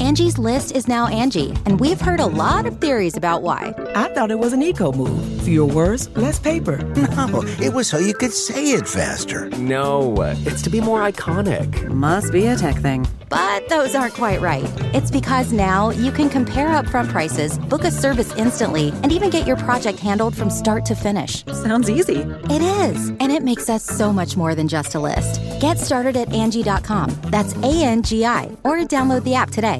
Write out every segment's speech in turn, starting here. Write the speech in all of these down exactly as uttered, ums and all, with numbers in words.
Angie's List is now Angie, and we've heard a lot of theories about why. I thought it was an eco move. Fewer words, less paper. No, it was so you could say it faster. No, it's to be more iconic. Must be a tech thing. But those aren't quite right. It's because now you can compare upfront prices, book a service instantly, and even get your project handled from start to finish. Sounds easy. It is, and it makes us so much more than just a list. Get started at Angie dot com. That's A N G I, or download the app today.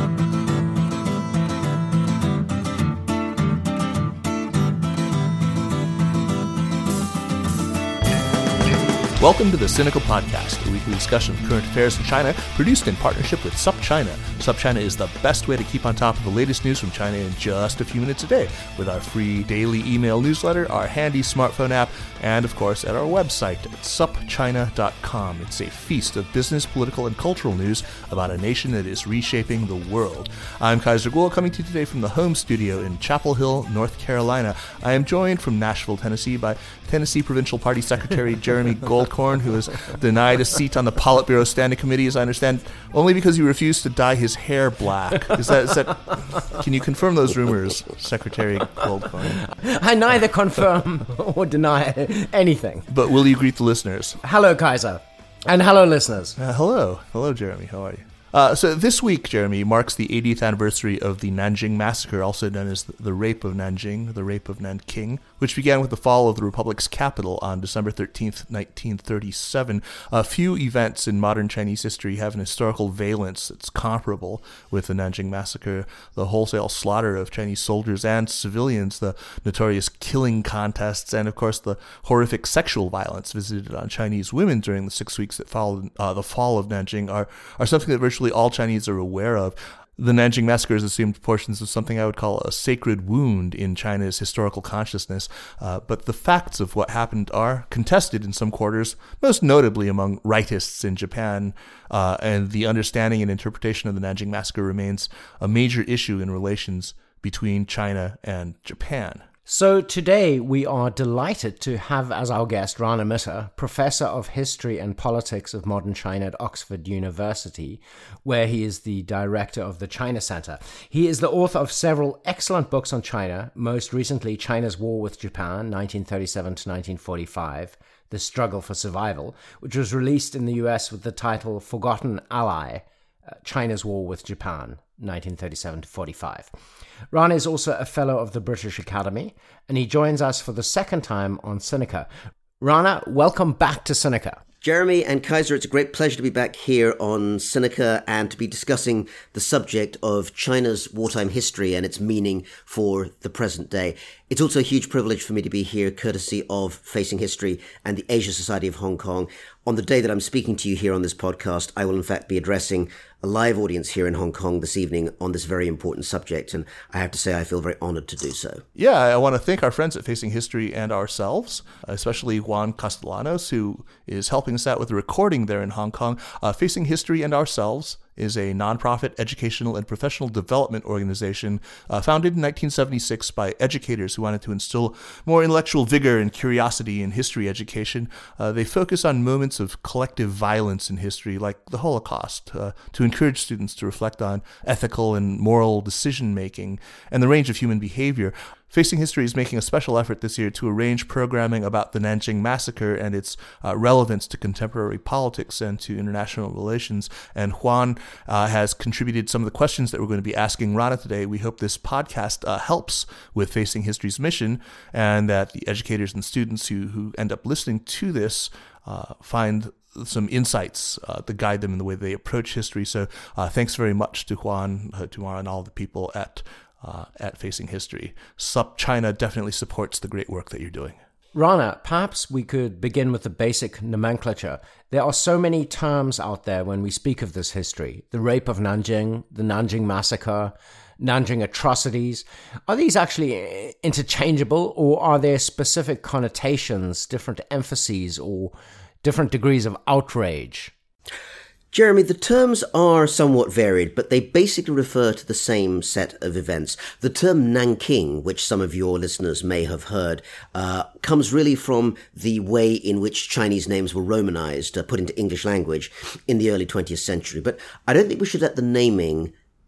Welcome to the Sinica Podcast, a weekly discussion of current affairs in China, produced in partnership with SupChina. SupChina is the best way to keep on top of the latest news from China in just a few minutes a day, with our free daily email newsletter, our handy smartphone app, and of course at our website at sup china dot com. It's a feast of business, political, and cultural news about a nation that is reshaping the world. I'm Kaiser Kuo, coming to you today from the home studio in Chapel Hill, North Carolina. I am joined from Nashville, Tennessee by Tennessee Provincial Party Secretary Jeremy Goldkorn, who has denied a seat on the Politburo Standing Committee, as I understand, only because he refused to dye his hair black. Is that, is that? Can you confirm those rumors, Secretary Goldkorn? I neither confirm or deny anything. But will you greet the listeners? Hello, Kaiser. And hello, listeners. Uh, hello. Hello, Jeremy. How are you? Uh, so this week, Jeremy, marks the eightieth anniversary of the Nanjing Massacre, also known as the Rape of Nanjing, the Rape of Nanking, which began with the fall of the Republic's capital on December thirteenth, nineteen thirty-seven. A few events in modern Chinese history have an historical valence that's comparable with the Nanjing Massacre: the wholesale slaughter of Chinese soldiers and civilians, the notorious killing contests, and of course the horrific sexual violence visited on Chinese women during the six weeks that followed uh, the fall of Nanjing are, are something that virtually all Chinese are aware of. The Nanjing Massacre has assumed portions of something I would call a sacred wound in China's historical consciousness, uh, but the facts of what happened are contested in some quarters, most notably among rightists in Japan, uh, and the understanding and interpretation of the Nanjing Massacre remains a major issue in relations between China and Japan. So today we are delighted to have as our guest Rana Mitter, Professor of History and Politics of Modern China at Oxford University, where he is the director of the China Center. He is the author of several excellent books on China, most recently China's War with Japan, nineteen thirty-seven to nineteen forty-five, The Struggle for Survival, which was released in the U S with the title Forgotten Ally, uh, China's War with Japan, nineteen thirty-seven to forty-five. Rana is also a fellow of the British Academy, and he joins us for the second time on Sinica. Rana, welcome back to Sinica. Jeremy and Kaiser, it's a great pleasure to be back here on Sinica and to be discussing the subject of China's wartime history and its meaning for the present day. It's also a huge privilege for me to be here, courtesy of Facing History and the Asia Society of Hong Kong. On the day that I'm speaking to you here on this podcast, I will in fact be addressing a live audience here in Hong Kong this evening on this very important subject, and I have to say I feel very honored to do so. Yeah, I want to thank our friends at Facing History and ourselves, especially Juan Castellanos, who is helping us out with the recording there in Hong Kong. Uh, Facing History and Ourselves is a nonprofit educational and professional development organization uh, founded in nineteen seventy-six by educators who wanted to instill more intellectual vigor and curiosity in history education. Uh, they focus on moments of collective violence in history, like the Holocaust, uh, to encourage students to reflect on ethical and moral decision-making and the range of human behavior. Facing History is making a special effort this year to arrange programming about the Nanjing Massacre and its uh, relevance to contemporary politics and to international relations. And Juan uh, has contributed some of the questions that we're going to be asking Rana today. We hope this podcast uh, helps with Facing History's mission, and that the educators and students who, who end up listening to this uh, find some insights uh, to guide them in the way they approach history. So uh, thanks very much to Juan, uh, to Juan, and all the people at Uh, at Facing History. SupChina definitely supports the great work that you're doing. Rana, perhaps we could begin with the basic nomenclature. There are so many terms out there when we speak of this history. The Rape of Nanjing, the Nanjing Massacre, Nanjing atrocities. Are these actually interchangeable, or are there specific connotations, different emphases, or different degrees of outrage? Jeremy, the terms are somewhat varied, but they basically refer to the same set of events. The term Nanking, which some of your listeners may have heard, uh, comes really from the way in which Chinese names were Romanized, uh, put into English language in the early twentieth century. But I don't think we should let the naming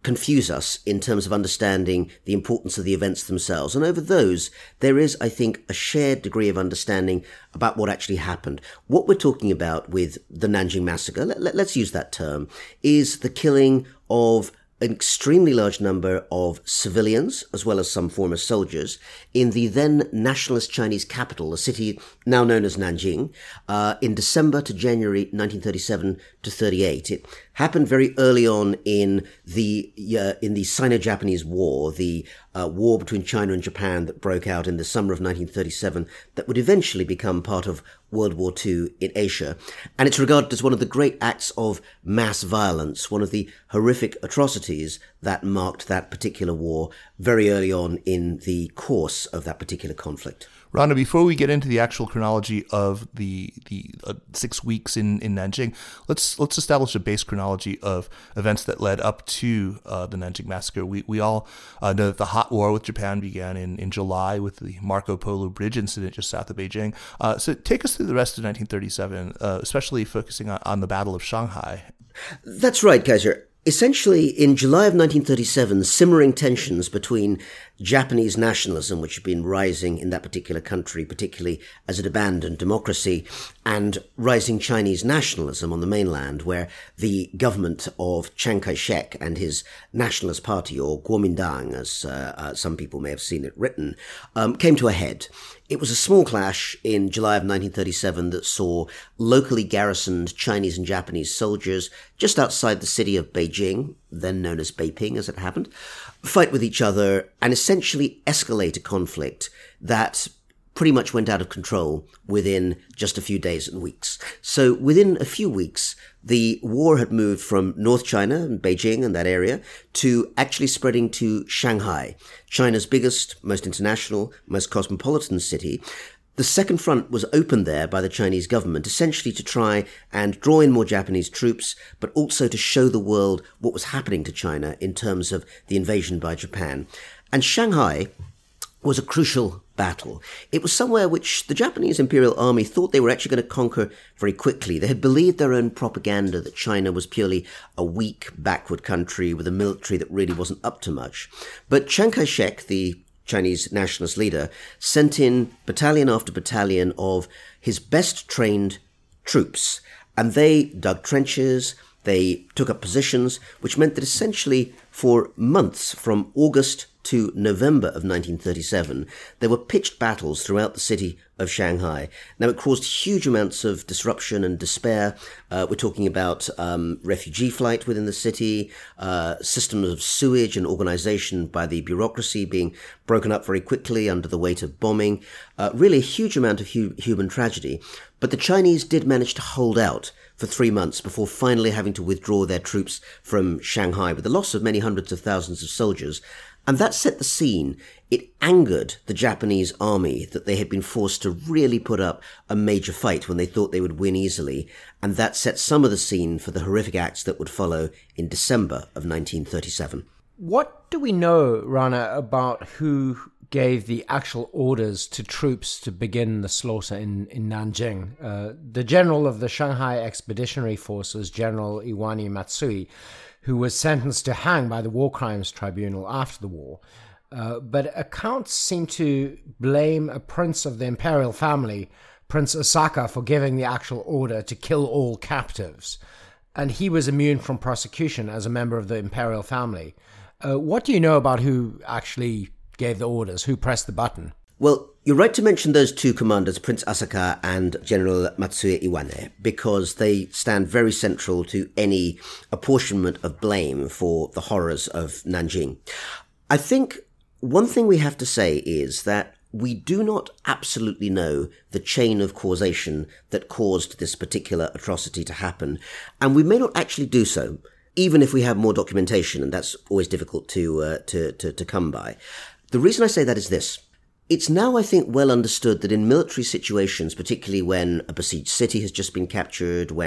confuse us in terms of understanding the importance of the events themselves. And over those, there is, I think, a shared degree of understanding about what actually happened. What we're talking about with the Nanjing Massacre, let, let, let's use that term, is the killing of an extremely large number of civilians, as well as some former soldiers, in the then nationalist Chinese capital, a city now known as Nanjing, uh, in December to January nineteen thirty-seven to thirty-eight. It happened very early on in the uh, in the Sino-Japanese War, the uh, war between China and Japan that broke out in the summer of nineteen thirty-seven, that would eventually become part of World War Two in Asia. And it's regarded as one of the great acts of mass violence, one of the horrific atrocities that marked that particular war very early on in the course of that particular conflict. Rana, before we get into the actual chronology of the the uh, six weeks in, in Nanjing, let's let's establish a base chronology of events that led up to uh, the Nanjing Massacre. We we all uh, know that the hot war with Japan began in, in July with the Marco Polo Bridge incident just south of Beijing. Uh, so take us through the rest of nineteen thirty-seven, uh, especially focusing on, on the Battle of Shanghai. That's right, Kaiser. Essentially, in July of nineteen thirty-seven, simmering tensions between Japanese nationalism, which had been rising in that particular country, particularly as it abandoned democracy, and rising Chinese nationalism on the mainland, where the government of Chiang Kai-shek and his Nationalist Party, or Kuomintang, as uh, uh, some people may have seen it written, um, came to a head. It was a small clash in July of nineteen thirty-seven that saw locally garrisoned Chinese and Japanese soldiers just outside the city of Beijing, then known as Beiping as it happened, fight with each other and essentially escalate a conflict that pretty much went out of control within just a few days and weeks. So within a few weeks, the war had moved from North China and Beijing and that area to actually spreading to Shanghai, China's biggest, most international, most cosmopolitan city. The second front was opened there by the Chinese government, essentially to try and draw in more Japanese troops, but also to show the world what was happening to China in terms of the invasion by Japan. And Shanghai was a crucial battle. It was somewhere which the Japanese Imperial Army thought they were actually going to conquer very quickly. They had believed their own propaganda that China was purely a weak, backward country with a military that really wasn't up to much. But Chiang Kai-shek, the Chinese nationalist leader, sent in battalion after battalion of his best trained troops, and they dug trenches, they took up positions, which meant that essentially for months from August to November of nineteen thirty-seven, there were pitched battles throughout the city of Shanghai. Now, it caused huge amounts of disruption and despair. Uh, we're talking about um, refugee flight within the city, uh, systems of sewage and organization by the bureaucracy being broken up very quickly under the weight of bombing. Uh, really a huge amount of hu- human tragedy. But the Chinese did manage to hold out for three months before finally having to withdraw their troops from Shanghai with the loss of many hundreds of thousands of soldiers. And that set the scene. It angered the Japanese army that they had been forced to really put up a major fight when they thought they would win easily. And that set some of the scene for the horrific acts that would follow in December of nineteen thirty-seven. What do we know, Rana, about who gave the actual orders to troops to begin the slaughter in, in Nanjing? Uh, the general of the Shanghai Expeditionary Forces, General Iwani Matsui, who was sentenced to hang by the War Crimes Tribunal after the war. Uh, but accounts seem to blame a prince of the imperial family, Prince Osaka, for giving the actual order to kill all captives. And he was immune from prosecution as a member of the imperial family. Uh, what do you know about who actually gave the orders, who pressed the button? Well, you're right to mention those two commanders, Prince Asaka and General Matsui Iwane, because they stand very central to any apportionment of blame for the horrors of Nanjing. I think one thing we have to say is that we do not absolutely know the chain of causation that caused this particular atrocity to happen, and we may not actually do so, even if we have more documentation, and that's always difficult to uh, to, to to come by. The reason I say that is this. It's now, I think, well understood that in military situations, particularly when a besieged city has just been captured, when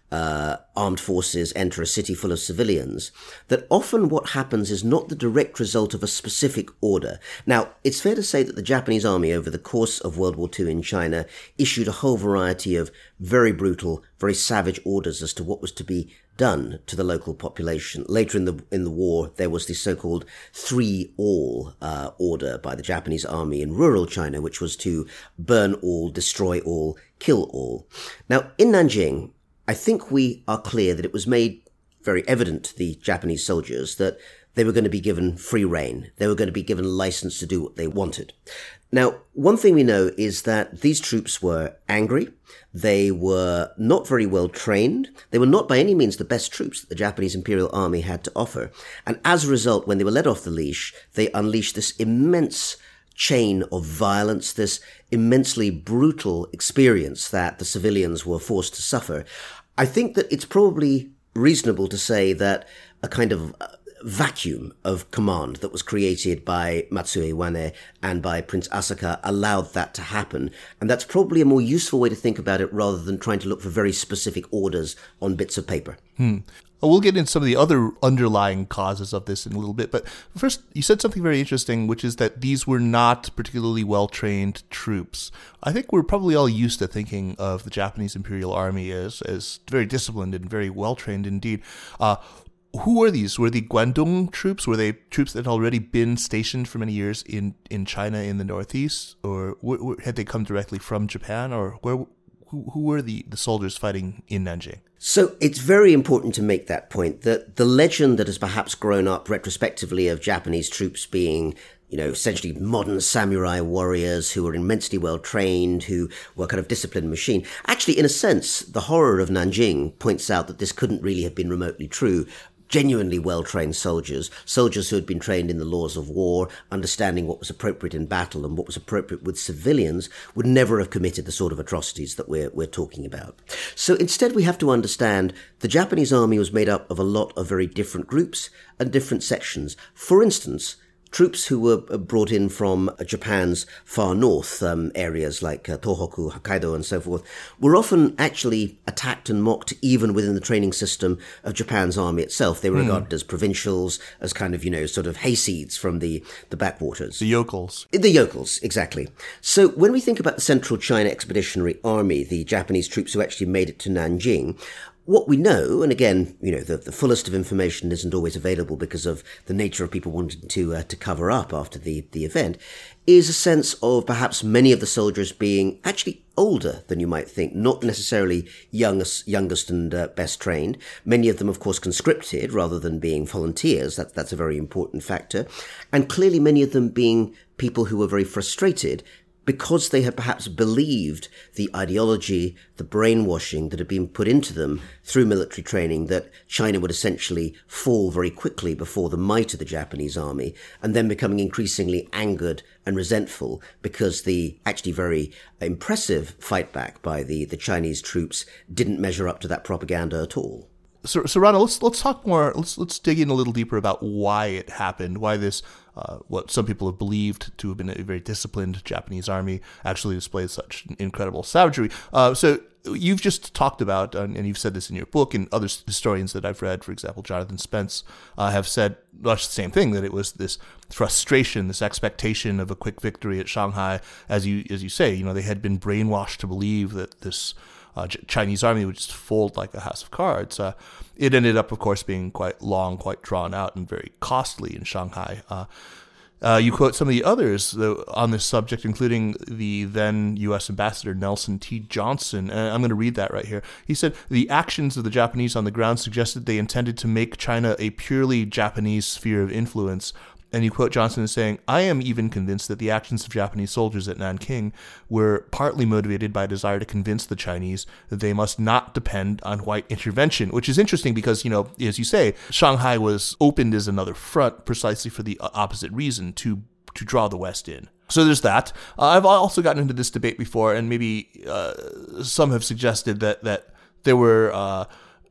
uh, armed forces enter a city full of civilians, that often what happens is not the direct result of a specific order. Now, it's fair to say that the Japanese army over the course of World War Two in China issued a whole variety of very brutal, very savage orders as to what was to be done to the local population. Later in the in the war, there was the so-called three all uh, order by the Japanese army in rural China, which was to burn all, destroy all, kill all. Now, in Nanjing, I think we are clear that it was made very evident to the Japanese soldiers that they were going to be given free rein. They were going to be given license to do what they wanted. Now, one thing we know is that these troops were angry. They were not very well trained. They were not by any means the best troops that the Japanese Imperial Army had to offer. And as a result, when they were let off the leash, they unleashed this immense chain of violence, this immensely brutal experience that the civilians were forced to suffer. I think that it's probably reasonable to say that a kind of vacuum of command that was created by Matsue Wane and by Prince Asaka allowed that to happen. And that's probably a more useful way to think about it rather than trying to look for very specific orders on bits of paper. Hmm. We'll get into some of the other underlying causes of this in a little bit. But first, you said something very interesting, which is that these were not particularly well-trained troops. I think we're probably all used to thinking of the Japanese Imperial Army as, as very disciplined and very well-trained indeed. Uh, who were these? Were the Guangdong troops? Were they troops that had already been stationed for many years in, in China in the northeast? Or w- w- had they come directly from Japan? Or where? Who, who were the, the soldiers fighting in Nanjing? So it's very important to make that point, that the legend that has perhaps grown up retrospectively of Japanese troops being, you know, essentially modern samurai warriors who were immensely well trained, who were kind of disciplined machine. Actually, in a sense, the horror of Nanjing points out that this couldn't really have been remotely true. Genuinely well-trained soldiers, soldiers who had been trained in the laws of war, understanding what was appropriate in battle and what was appropriate with civilians, would never have committed the sort of atrocities that we're we're talking about. So instead we have to understand the Japanese army was made up of a lot of very different groups and different sections. For instance, troops who were brought in from Japan's far north um, areas like uh, Tohoku, Hokkaido and so forth were often actually attacked and mocked even within the training system of Japan's army itself. They were mm. regarded as provincials, as kind of, you know, sort of hayseeds from the, the backwaters. The yokels. The yokels, exactly. So when we think about the Central China Expeditionary Army, the Japanese troops who actually made it to Nanjing, what we know, and again, you know, the, the fullest of information isn't always available because of the nature of people wanting to uh, to cover up after the, the event, is a sense of perhaps many of the soldiers being actually older than you might think, not necessarily youngest, youngest and uh, best trained. Many of them, of course, conscripted rather than being volunteers. That, that's a very important factor. And clearly many of them being people who were very frustrated because they had perhaps believed the ideology, the brainwashing that had been put into them through military training, that China would essentially fall very quickly before the might of the Japanese army, and then becoming increasingly angered and resentful because the actually very impressive fight back by the, the Chinese troops didn't measure up to that propaganda at all. So, so Rana, let's let's talk more. Let's let's dig in a little deeper about why it happened. Why this, uh, what some people have believed to have been a very disciplined Japanese army, actually displayed such incredible savagery. Uh, so you've just talked about, and you've said this in your book, and other historians that I've read, for example, Jonathan Spence, uh, have said much the same thing, that it was this frustration, this expectation of a quick victory at Shanghai, as you as you say. You know, they had been brainwashed to believe that this Uh, Chinese army would just fold like a house of cards. Uh, it ended up, of course, being quite long, quite drawn out, and very costly in Shanghai. Uh, uh, you quote some of the others though, on this subject, including the then U S ambassador Nelson T. Johnson. And I'm going to read that right here. He said, "The actions of the Japanese on the ground suggested they intended to make China a purely Japanese sphere of influence." And you quote Johnson as saying, "I am even convinced that the actions of Japanese soldiers at Nanking were partly motivated by a desire to convince the Chinese that they must not depend on white intervention," which is interesting because, you know, as you say, Shanghai was opened as another front precisely for the opposite reason, to to draw the West in. So there's that. Uh, I've also gotten into this debate before, and maybe uh, some have suggested that, that there were... Uh,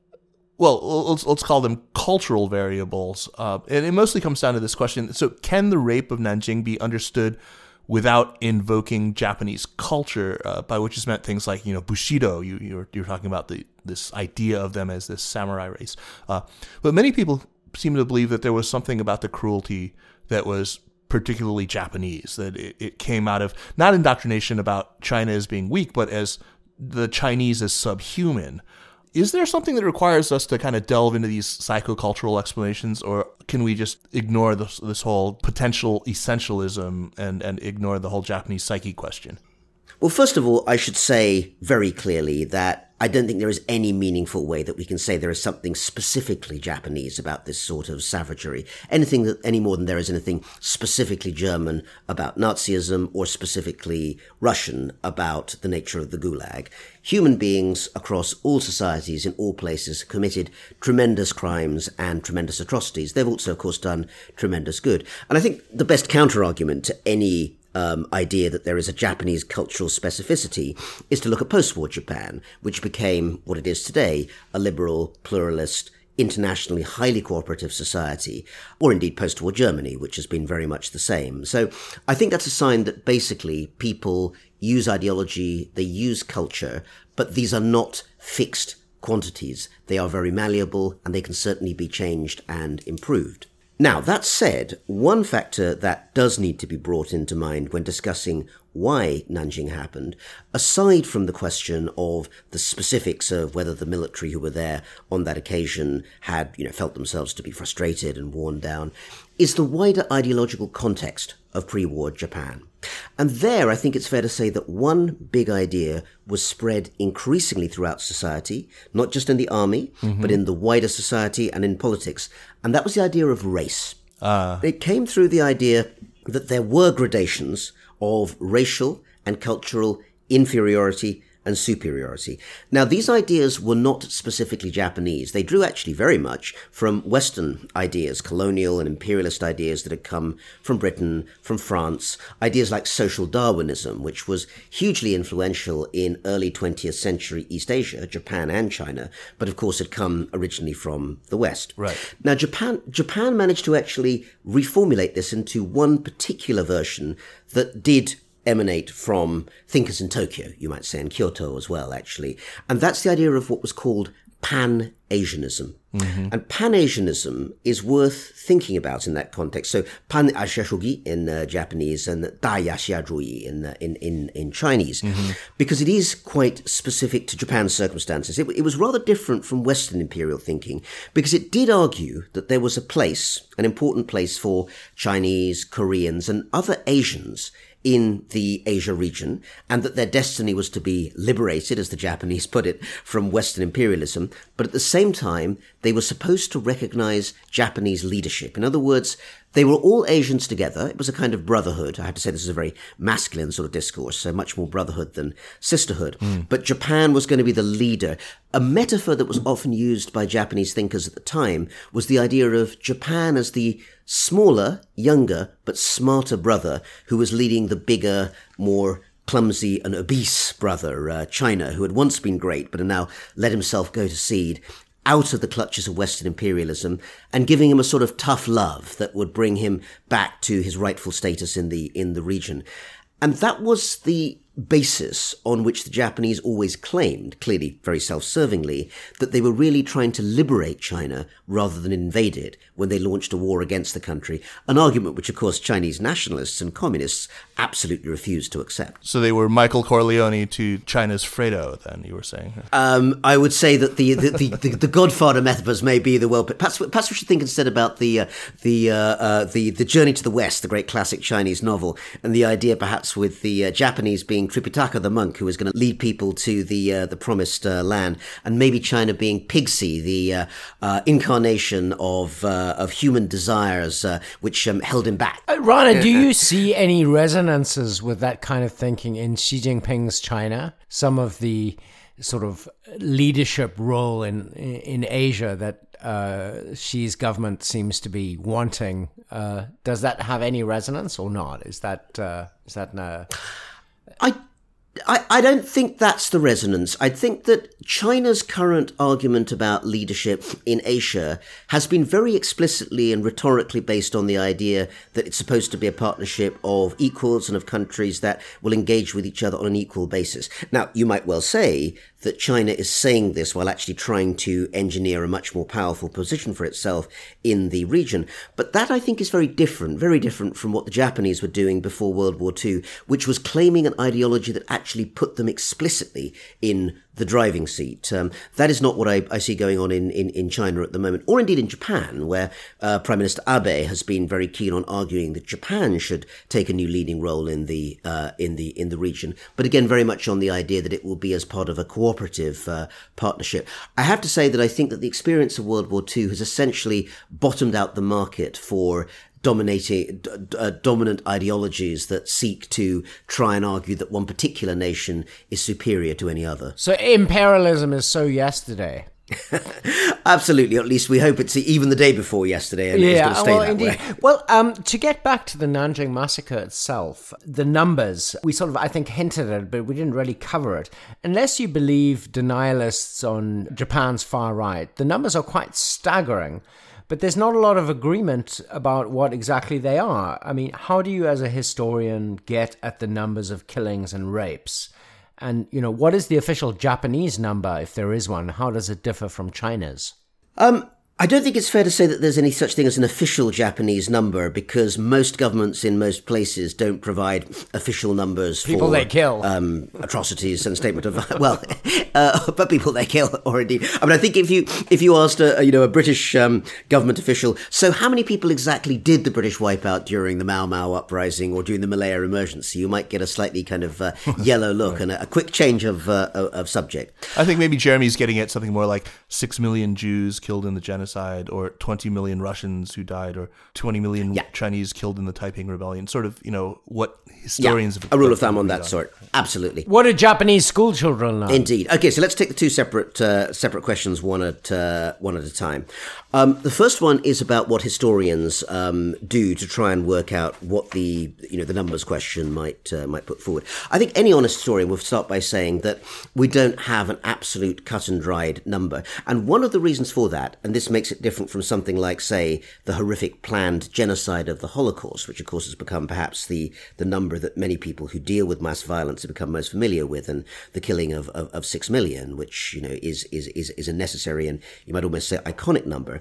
Well, let's let's call them cultural variables, uh, and it mostly comes down to this question: so, can the rape of Nanjing be understood without invoking Japanese culture, uh, by which is meant things like, you know, Bushido. You, you're, you're talking about the this idea of them as this samurai race. Uh, but many people seem to believe that there was something about the cruelty that was particularly Japanese, that it, it came out of not indoctrination about China as being weak, but as the Chinese as subhuman. Is there something that requires us to kind of delve into these psychocultural explanations, or can we just ignore this, this whole potential essentialism and, and ignore the whole Japanese psyche question? Well, first of all, I should say very clearly that I don't think there is any meaningful way that we can say there is something specifically Japanese about this sort of savagery. Anything that, any more than there is anything specifically German about Nazism or specifically Russian about the nature of the Gulag. Human beings across all societies in all places committed tremendous crimes and tremendous atrocities. They've also, of course, done tremendous good. And I think the best counter-argument to any Um, idea that there is a Japanese cultural specificity is to look at post-war Japan, which became what it is today, a liberal, pluralist, internationally highly cooperative society, or indeed post-war Germany, which has been very much the same. So I think that's a sign that basically people use ideology, they use culture, but these are not fixed quantities. They are very malleable, and they can certainly be changed and improved. Now, that said, one factor that does need to be brought into mind when discussing why Nanjing happened, aside from the question of the specifics of whether the military who were there on that occasion had, you know, felt themselves to be frustrated and worn down, is the wider ideological context of pre-war Japan. And there, I think it's fair to say that one big idea was spread increasingly throughout society, not just in the army, mm-hmm. but in the wider society and in politics. And that was the idea of race. Uh. It came through the idea that there were gradations of racial and cultural inferiority and superiority. Now, these ideas were not specifically Japanese. They drew actually very much from Western ideas, colonial and imperialist ideas that had come from Britain, from France, ideas like social Darwinism, which was hugely influential in early twentieth century East Asia, Japan and China, but of course had come originally from the West. Right. Now, Japan, Japan managed to actually reformulate this into one particular version that did emanate from thinkers in Tokyo, you might say, and Kyoto as well, actually. And that's the idea of what was called Pan-Asianism. Mm-hmm. And Pan-Asianism is worth thinking about in that context. So Pan-Asia-shogi in uh, Japanese and Da-Yashia-zhuyi in, uh, in, in, in Chinese, mm-hmm. because it is quite specific to Japan's circumstances. It, it was rather different from Western imperial thinking because it did argue that there was a place, an important place for Chinese, Koreans, and other Asians in the Asia region, and that their destiny was to be liberated, as the Japanese put it, from Western imperialism. But at the same time, they were supposed to recognize Japanese leadership. In other words, they were all Asians together. It was a kind of brotherhood. I have to say this is a very masculine sort of discourse, so much more brotherhood than sisterhood. Mm. But Japan was going to be the leader. A metaphor that was often used by Japanese thinkers at the time was the idea of Japan as the smaller, younger, but smarter brother who was leading the bigger, more clumsy and obese brother, uh, China, who had once been great but had now let himself go to seed, out of the clutches of Western imperialism, and giving him a sort of tough love that would bring him back to his rightful status in the in the region. And that was the basis on which the Japanese always claimed, clearly very self-servingly, that they were really trying to liberate China rather than invade it when they launched a war against the country, an argument which, of course, Chinese nationalists and communists absolutely refused to accept. So they were Michael Corleone to China's Fredo, then, you were saying? Um, I would say that the the, the, the, the Godfather metaphors may be the well... Perhaps, perhaps we should think instead about the, uh, the, uh, uh, the, the Journey to the West, the great classic Chinese novel, and the idea perhaps with the uh, Japanese being Tripitaka the monk who was going to lead people to the uh, the promised uh, land, and maybe China being Piggsy, the uh, uh, incarnation of uh, of human desires, uh, which um, held him back. Uh, Rana, do you see any resonances with that kind of thinking in Xi Jinping's China? Some of the sort of leadership role in in Asia that uh, Xi's government seems to be wanting. Uh, does that have any resonance or not? Is that uh, is that? Uh, I I, I don't think that's the resonance. I think that China's current argument about leadership in Asia has been very explicitly and rhetorically based on the idea that it's supposed to be a partnership of equals and of countries that will engage with each other on an equal basis. Now, you might well say that China is saying this while actually trying to engineer a much more powerful position for itself in the region. But that, I think, is very different, very different from what the Japanese were doing before World War Two, which was claiming an ideology that actually put them explicitly in the driving seat. Um, that is not what I, I see going on in, in, in China at the moment, or indeed in Japan, where uh, Prime Minister Abe has been very keen on arguing that Japan should take a new leading role in the uh, in the in the region. But again, very much on the idea that it will be as part of a cooperative uh, partnership. I have to say that I think that the experience of World War Two has essentially bottomed out the market for dominating uh, dominant ideologies that seek to try and argue that one particular nation is superior to any other. So imperialism is so yesterday. Absolutely. At least we hope it's even the day before yesterday, and it's going to stay well, that indeed. way. Well, um, to get back to the Nanjing massacre itself, the numbers, we sort of, I think, hinted at it, but we didn't really cover it. Unless you believe denialists on Japan's far right, the numbers are quite staggering. But there's not a lot of agreement about what exactly they are. I mean, how do you as a historian get at the numbers of killings and rapes? And, you know, what is the official Japanese number, if there is one? How does it differ from China's? Um, I don't think it's fair to say that there's any such thing as an official Japanese number, because most governments in most places don't provide official numbers people for they kill, um, atrocities and statement of well, uh, but people they kill, or indeed. I mean, I think if you if you asked a you know a British um, government official, so how many people exactly did the British wipe out during the Mau Mau uprising or during the Malaya emergency, you might get a slightly kind of uh, yellow look right. and a, a quick change of uh, of subject. I think maybe Jeremy's getting at something more like six million Jews killed in the genocide. Or twenty million Russians who died, or twenty million yeah. Chinese killed in the Taiping Rebellion. Sort of, you know, what historians... Yeah, a rule of thumb on that on. sort. Absolutely. What do Japanese school children know? Indeed. Okay, so let's take the two separate uh, separate questions one at uh, one at a time. Um, the first one is about what historians um, do to try and work out what the you know the numbers question might uh, might put forward. I think any honest historian will start by saying that we don't have an absolute cut and dried number, and one of the reasons for that, and this makes it different from something like, say, the horrific planned genocide of the Holocaust, which of course has become perhaps the the number that many people who deal with mass violence have become most familiar with, and the killing of, of, of six million, which you know is is is is a necessary and you might almost say iconic number.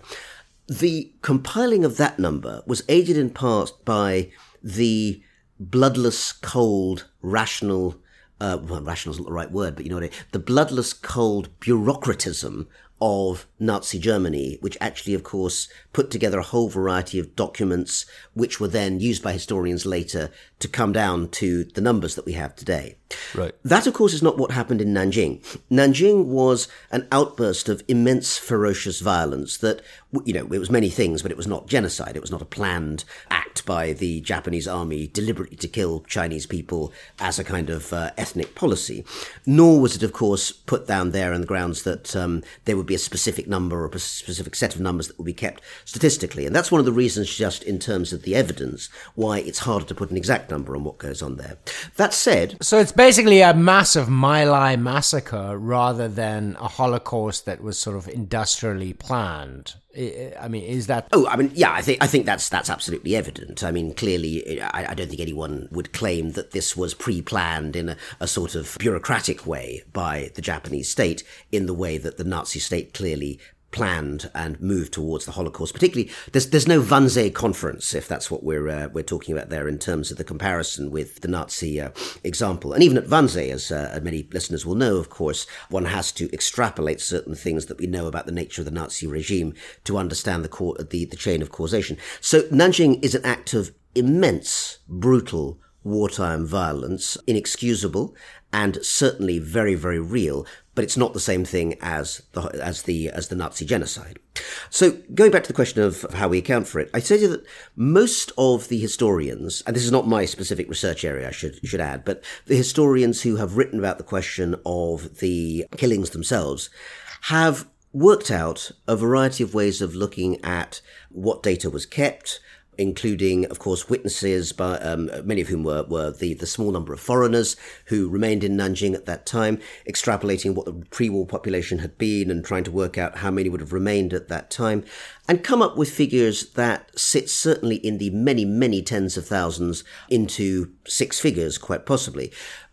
The compiling of that number was aided in part by the bloodless, cold, rational, uh, well, rational is not the right word, but you know what I mean, the bloodless, cold bureaucratism of Nazi Germany, which actually, of course, put together a whole variety of documents which were then used by historians later to come down to the numbers that we have today. Right. That, of course, is not what happened in Nanjing. Nanjing was an outburst of immense, ferocious violence that, you know, it was many things, but it was not genocide. It was not a planned act by the Japanese army deliberately to kill Chinese people as a kind of uh, ethnic policy. Nor was it, of course, put down there on the grounds that um, there would be a specific number or a specific set of numbers that would be kept statistically. And that's one of the reasons, just in terms of the evidence, why it's harder to put an exact number on what goes on there. That said... So it's basically a massive My Lai massacre rather than a Holocaust that was sort of industrially planned. I mean, is that... Oh, I mean, yeah, I think I think that's that's absolutely evident. I mean, clearly, I, I don't think anyone would claim that this was pre-planned in a, a sort of bureaucratic way by the Japanese state in the way that the Nazi state clearly planned and moved towards the Holocaust. Particularly, there's there's no Wannsee Conference, if that's what we're uh, we're talking about there in terms of the comparison with the Nazi uh, example. And even at Wannsee, as uh, many listeners will know, of course, one has to extrapolate certain things that we know about the nature of the Nazi regime to understand the co- the, the chain of causation. So Nanjing is an act of immense, brutal wartime violence, inexcusable, and certainly very, very real, but it's not the same thing as the as the as the Nazi genocide. So going back to the question of how we account for it, I say to you that most of the historians, and this is not my specific research area, I should should add, but the historians who have written about the question of the killings themselves have worked out a variety of ways of looking at what data was kept, including, of course, witnesses, by, um, many of whom were, were the, the small number of foreigners who remained in Nanjing at that time, extrapolating what the pre-war population had been and trying to work out how many would have remained at that time, and come up with figures that sit certainly in the many, many tens of thousands into six figures, quite possibly.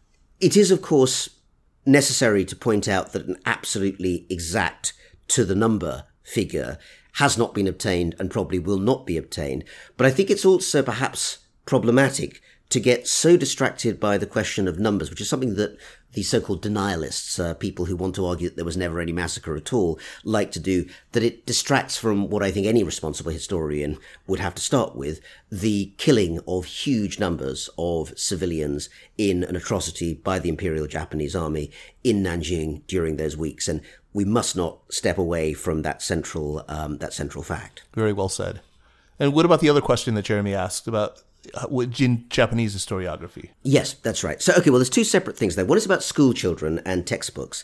It is, of course, necessary to point out that an absolutely exact to the number figure has not been obtained and probably will not be obtained. But I think it's also perhaps problematic to get so distracted by the question of numbers, which is something that the so-called denialists, uh, people who want to argue that there was never any massacre at all, like to do, that it distracts from what I think any responsible historian would have to start with, the killing of huge numbers of civilians in an atrocity by the Imperial Japanese Army in Nanjing during those weeks. And we must not step away from that central um, that central fact. Very well said. And what about the other question that Jeremy asked about uh, in Japanese historiography? Yes, that's right. So, okay, well, there's two separate things there. One is about school children and textbooks.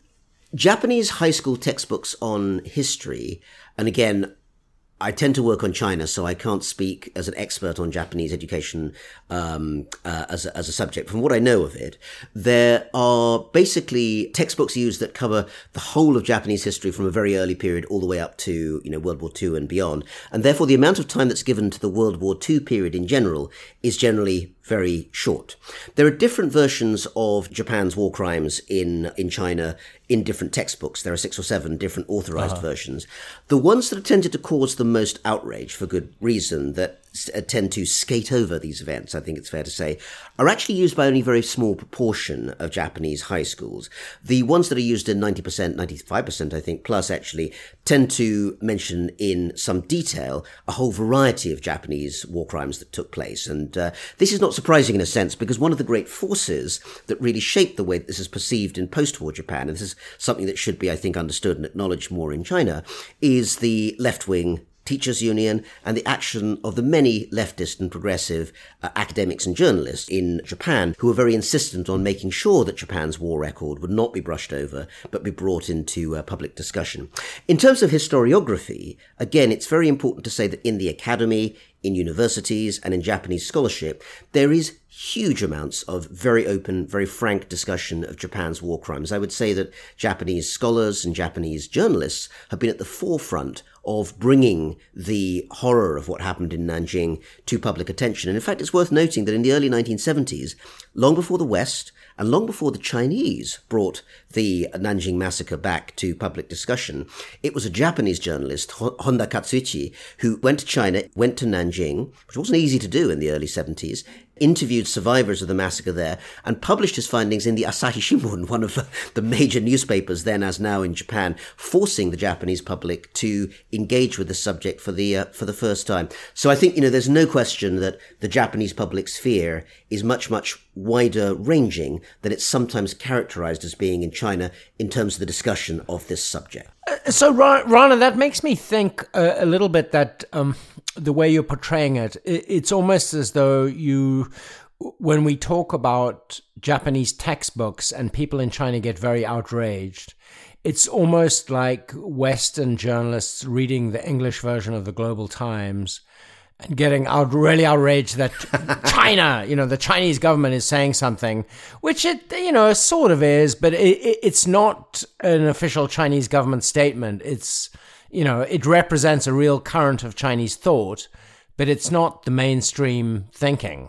Japanese high school textbooks on history, and again, I tend to work on China, so I can't speak as an expert on Japanese education um, uh, as, a, as a subject. From what I know of it, there are basically textbooks used that cover the whole of Japanese history from a very early period all the way up to, you know, World War Two and beyond. And therefore, the amount of time that's given to the World War Two period in general is generally very short. There are different versions of Japan's war crimes in, in China in different textbooks. There are six or seven different authorized uh-huh. versions. The ones that have tended to cause the most outrage, for good reason, that tend to skate over these events, I think it's fair to say, are actually used by only a very small proportion of Japanese high schools. The ones that are used in ninety percent, ninety-five percent, I think, plus actually, tend to mention in some detail a whole variety of Japanese war crimes that took place. And uh, this is not surprising in a sense, because one of the great forces that really shaped the way that this is perceived in post-war Japan, and this is something that should be, I think, understood and acknowledged more in China, is the left-wing teachers' union and the action of the many leftist and progressive uh, academics and journalists in Japan who were very insistent on making sure that Japan's war record would not be brushed over but be brought into uh, public discussion. In terms of historiography, again, it's very important to say that in the academy, in universities and in Japanese scholarship, there is huge amounts of very open, very frank discussion of Japan's war crimes. I would say that Japanese scholars and Japanese journalists have been at the forefront of bringing the horror of what happened in Nanjing to public attention. And in fact, it's worth noting that in the early nineteen seventies, long before the West and long before the Chinese brought the Nanjing massacre back to public discussion, it was a Japanese journalist, Honda Katsuichi, who went to China, went to Nanjing, which wasn't easy to do in the early seventies, interviewed survivors of the massacre there, and published his findings in the Asahi Shimbun, one of the major newspapers then as now in Japan, forcing the Japanese public to engage with the subject for the uh, for the first time. So I think, you know, there's no question that the Japanese public's fear is much, much wider ranging than it's sometimes characterized as being in China in terms of the discussion of this subject. Uh, so, Rana, that makes me think uh, a little bit that um, the way you're portraying it, it's almost as though you, when we talk about Japanese textbooks and people in China get very outraged, it's almost like Western journalists reading the English version of the Global Times and getting out really outraged that China, you know, the Chinese government is saying something, which it, you know, sort of is, but it, it, it's not an official Chinese government statement. It's, you know, it represents a real current of Chinese thought, but it's not the mainstream thinking.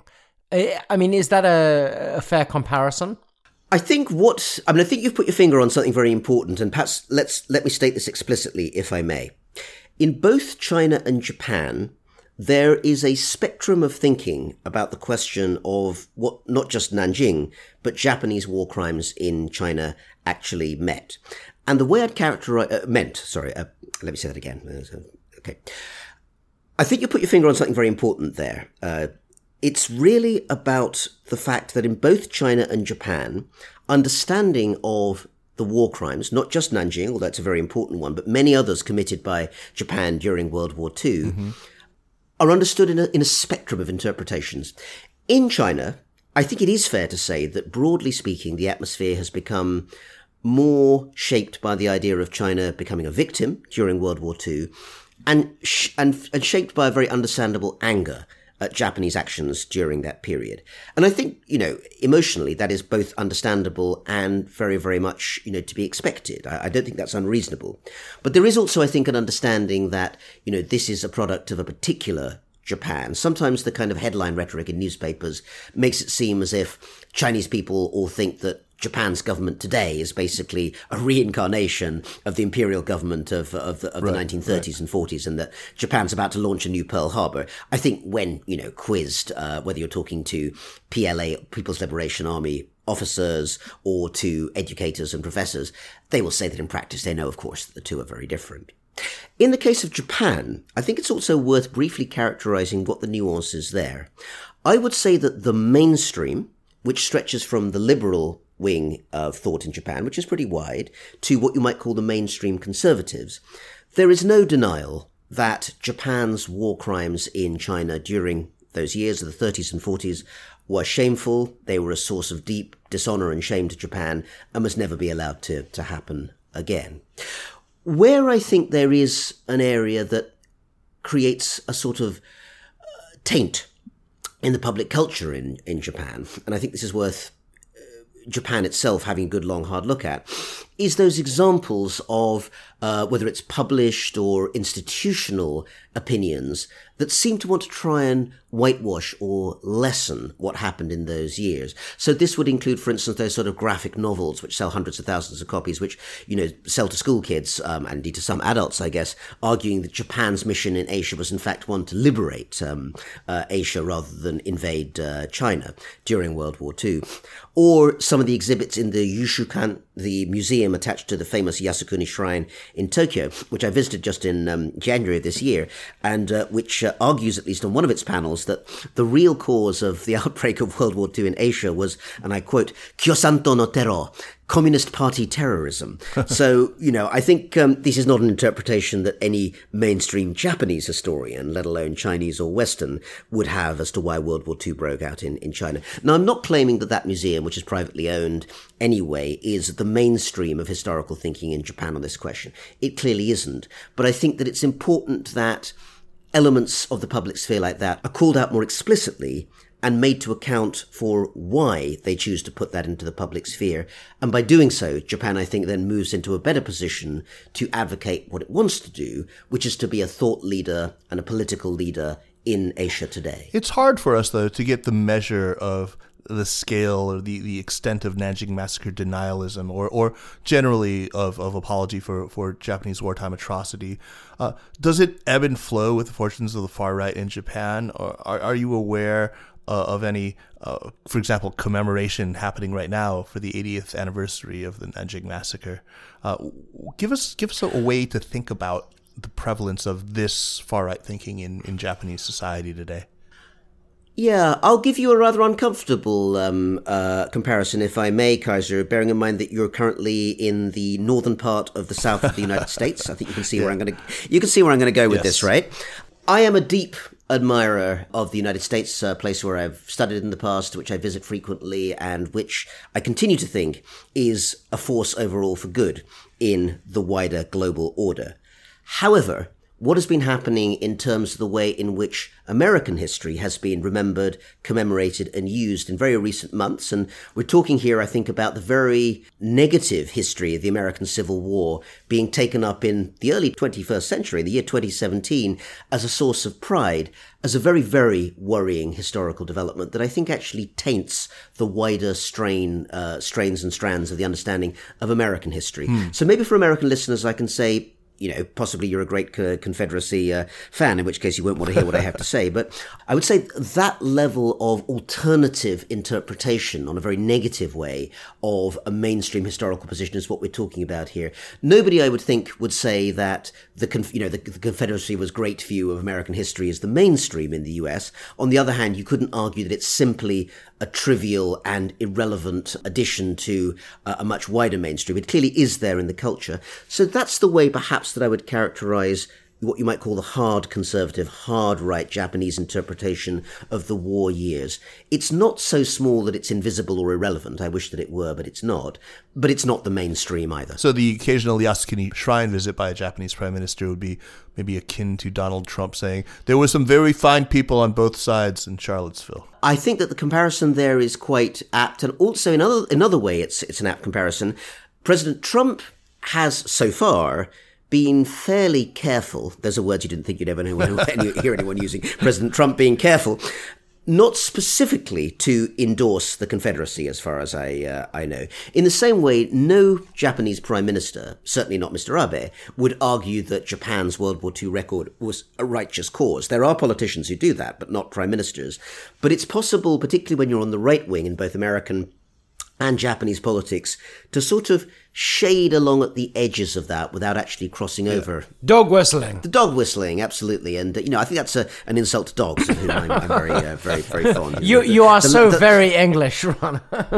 I mean, is that a, a fair comparison? I think what, I mean, I think you've put your finger on something very important, and perhaps let's, let me state this explicitly, if I may. In both China and Japan, there is a spectrum of thinking about the question of what not just Nanjing, but Japanese war crimes in China actually meant. And the way I'd characterize, uh, meant, sorry, uh, let me say that again. Okay. I think you put your finger on something very important there. Uh, it's really about the fact that in both China and Japan, understanding of the war crimes, not just Nanjing, although that's a very important one, but many others committed by Japan during World War Two, mm-hmm. are understood in a, in a spectrum of interpretations. In China, I think it is fair to say that broadly speaking, the atmosphere has become more shaped by the idea of China becoming a victim during World War Two and, sh- and, and shaped by a very understandable anger at Japanese actions during that period. And I think, you know, emotionally, that is both understandable and very, very much, you know, to be expected. I, I don't think that's unreasonable. But there is also, I think, an understanding that, you know, this is a product of a particular Japan. Sometimes the kind of headline rhetoric in newspapers makes it seem as if Chinese people all think that Japan's government today is basically a reincarnation of the imperial government of of the, of right, the nineteen thirties right. and forties, and that Japan's about to launch a new Pearl Harbor. I think when, you know, quizzed, uh, whether you're talking to P L A, People's Liberation Army officers, or to educators and professors, they will say that in practice they know, of course, that the two are very different. In the case of Japan, I think it's also worth briefly characterizing what the nuance is there. I would say that the mainstream, which stretches from the liberal wing of thought in Japan, which is pretty wide, to what you might call the mainstream conservatives, there is no denial that Japan's war crimes in China during those years of the thirties and forties were shameful. They were a source of deep dishonor and shame to Japan and must never be allowed to, to happen again. Where I think there is an area that creates a sort of uh, taint in the public culture in, in Japan, and I think this is worth Japan itself having a good, long, hard look at, is those examples of uh, whether it's published or institutional opinions that seem to want to try and whitewash or lessen what happened in those years. So this would include, for instance, those sort of graphic novels which sell hundreds of thousands of copies, which, you know, sell to school kids, um, and indeed to some adults, I guess, arguing that Japan's mission in Asia was in fact one to liberate um, uh, Asia rather than invade uh, China during World War Two. Or some of the exhibits in the Yushukan, the museum attached to the famous Yasukuni Shrine in Tokyo, which I visited just in um, January of this year, and uh, which uh, argues, at least on one of its panels, that the real cause of the outbreak of World War Two in Asia was, and I quote, Kyosanto no Tero, Communist Party terrorism. So, you know, I think um, this is not an interpretation that any mainstream Japanese historian, let alone Chinese or Western, would have as to why World War Two broke out in, in China. Now, I'm not claiming that that museum, which is privately owned anyway, is the mainstream of historical thinking in Japan on this question. It clearly isn't. But I think that it's important that elements of the public sphere like that are called out more explicitly and made to account for why they choose to put that into the public sphere. And by doing so, Japan, I think, then moves into a better position to advocate what it wants to do, which is to be a thought leader and a political leader in Asia today. It's hard for us, though, to get the measure of the scale or the, the extent of Nanjing Massacre denialism or, or generally of, of apology for, for Japanese wartime atrocity. Uh, does it ebb and flow with the fortunes of the far right in Japan? Or are, are you aware uh, of any, uh, for example, commemoration happening right now for the eightieth anniversary of the Nanjing Massacre? Uh, give us give us a, a way to think about the prevalence of this far right thinking in, in Japanese society today. Yeah, I'll give you a rather uncomfortable um, uh, comparison, if I may, Kaiser, bearing in mind that you're currently in the northern part of the south of the United States. I think you can see yeah. where I'm going to. You can see where I'm going to go with yes. this, right? I am a deep admirer of the United States, a place where I've studied in the past, which I visit frequently, and which I continue to think is a force overall for good in the wider global order. However, what has been happening in terms of the way in which American history has been remembered, commemorated, and used in very recent months. And we're talking here, I think, about the very negative history of the American Civil War being taken up in the early twenty-first century, the year twenty seventeen, as a source of pride, as a very, very worrying historical development that I think actually taints the wider strain, uh, strains and strands of the understanding of American history. Hmm. So maybe for American listeners, I can say, you know, possibly you're a great uh, Confederacy uh, fan, in which case you won't want to hear what I have to say. But I would say that level of alternative interpretation on a very negative way of a mainstream historical position is what we're talking about here. Nobody, I would think, would say that the you know the, the Confederacy was great view of American history as the mainstream in the U S. On the other hand, you couldn't argue that it's simply a trivial and irrelevant addition to uh, a much wider mainstream. It clearly is there in the culture. So that's the way perhaps that I would characterize what you might call the hard conservative, hard right Japanese interpretation of the war years. It's not so small that it's invisible or irrelevant. I wish that it were, but it's not. But it's not the mainstream either. So the occasional Yasukuni shrine visit by a Japanese prime minister would be maybe akin to Donald Trump saying, there were some very fine people on both sides in Charlottesville. I think that the comparison there is quite apt. And also in other, another way, it's, it's an apt comparison. President Trump has so far been fairly careful. There's a word you didn't think you'd ever know when you hear anyone using. President Trump being careful, not specifically to endorse the Confederacy, as far as I uh, I know. In the same way, no Japanese prime minister, certainly not Mister Abe, would argue that Japan's World War Two record was a righteous cause. There are politicians who do that, but not prime ministers. But it's possible, particularly when you're on the right wing in both American and Japanese politics, to sort of shade along at the edges of that without actually crossing yeah. over. Dog whistling. The dog whistling, absolutely. And, uh, you know, I think that's a, an insult to dogs, of whom I'm, I'm very, uh, very, very fond. You the, you are the, so the, very English, Ron.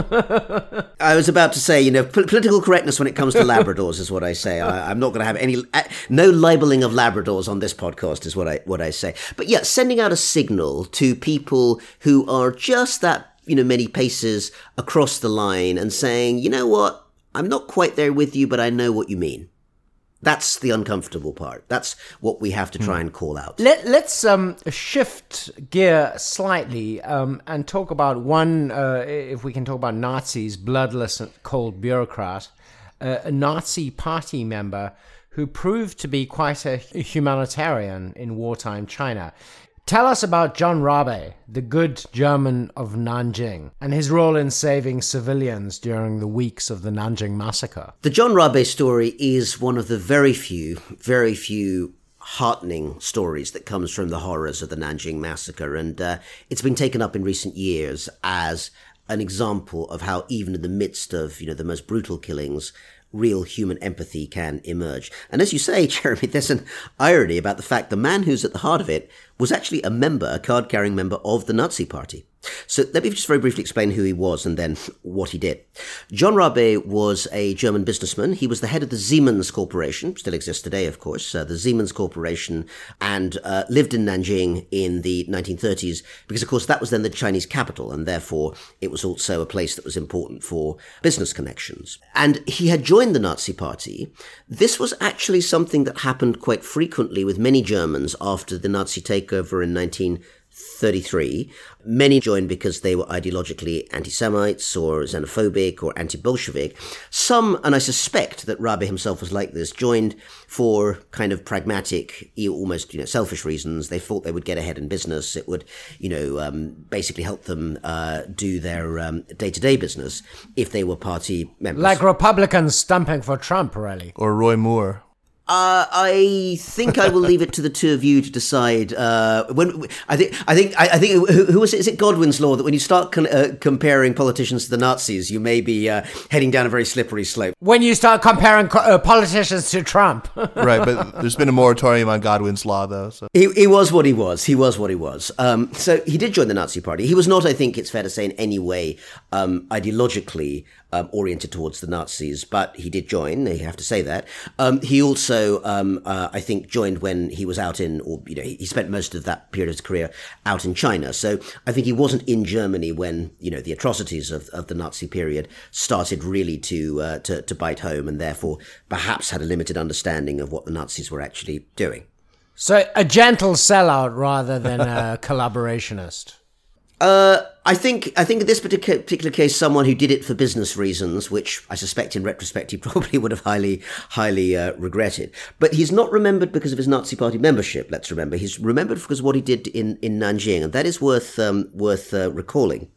I was about to say, you know, p- political correctness when it comes to Labradors is what I say. I, I'm not going to have any, uh, no labeling of Labradors on this podcast is what I, what I say. But yeah, sending out a signal to people who are just that, you know, many paces across the line and saying, you know what, I'm not quite there with you, but I know what you mean. That's the uncomfortable part. That's what we have to try and call out. Let, let's um, shift gear slightly um, and talk about one, uh, if we can talk about Nazis, bloodless and cold bureaucrat, uh, a Nazi party member who proved to be quite a humanitarian in wartime China. Tell us about John Rabe, the good German of Nanjing, and his role in saving civilians during the weeks of the Nanjing massacre. The John Rabe story is one of the very few, very few heartening stories that comes from the horrors of the Nanjing massacre, and uh, it's been taken up in recent years as an example of how even in the midst of, you know, the most brutal killings, real human empathy can emerge. And as you say, Jeremy, there's an irony about the fact the man who's at the heart of it was actually a member, a card-carrying member of the Nazi Party. So let me just very briefly explain who he was and then what he did. John Rabe was a German businessman. He was the head of the Siemens Corporation, still exists today, of course, uh, the Siemens Corporation, and uh, lived in Nanjing in the nineteen thirties because, of course, that was then the Chinese capital, and therefore it was also a place that was important for business connections. And he had joined the Nazi Party. This was actually something that happened quite frequently with many Germans after the Nazi takeover in nineteen thirty-three. Many joined because they were ideologically anti-Semites or xenophobic or anti-Bolshevik. Some, and I suspect that Rabe himself was like this, joined for kind of pragmatic, almost, you know, selfish reasons. They thought they would get ahead in business. It would, you know, um, basically help them uh, do their um, day-to-day business if they were party members. Like Republicans stumping for Trump, really. Or Roy Moore. Uh, I think I will leave it to the two of you to decide. Uh, when I think, I think, I, I think, who, who was it? Is it Godwin's law that when you start con- uh, comparing politicians to the Nazis, you may be uh, heading down a very slippery slope? When you start comparing co- uh, politicians to Trump, right? But there's been a moratorium on Godwin's law, though. So he, he was what he was. He was what he was. Um, so he did join the Nazi Party. He was not, I think, it's fair to say, in any way um, ideologically Um, oriented towards the Nazis, but he did join. You have to say that. Um, he also, um, uh, I think, joined when he was out in, or you know, he spent most of that period of his career out in China. So I think he wasn't in Germany when, you know, the atrocities of, of the Nazi period started really to, uh, to to bite home, and therefore perhaps had a limited understanding of what the Nazis were actually doing. So a gentle sellout rather than a collaborationist. Uh, I think I think in this particular particular case, someone who did it for business reasons, which I suspect in retrospect he probably would have highly highly uh, regretted. But he's not remembered because of his Nazi Party membership. Let's remember, he's remembered because of what he did in in Nanjing, and that is worth um, worth uh, recalling.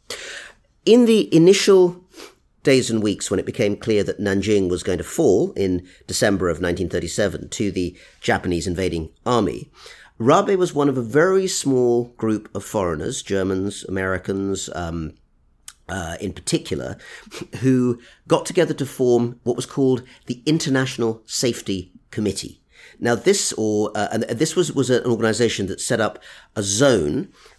In the initial days and weeks when it became clear that Nanjing was going to fall in December of nineteen thirty-seven to the Japanese invading army, Rabe was one of a very small group of foreigners, Germans, Americans, um, uh, in particular, who got together to form what was called the International Safety Committee. Now, this or uh, and this was was an organization that set up a zone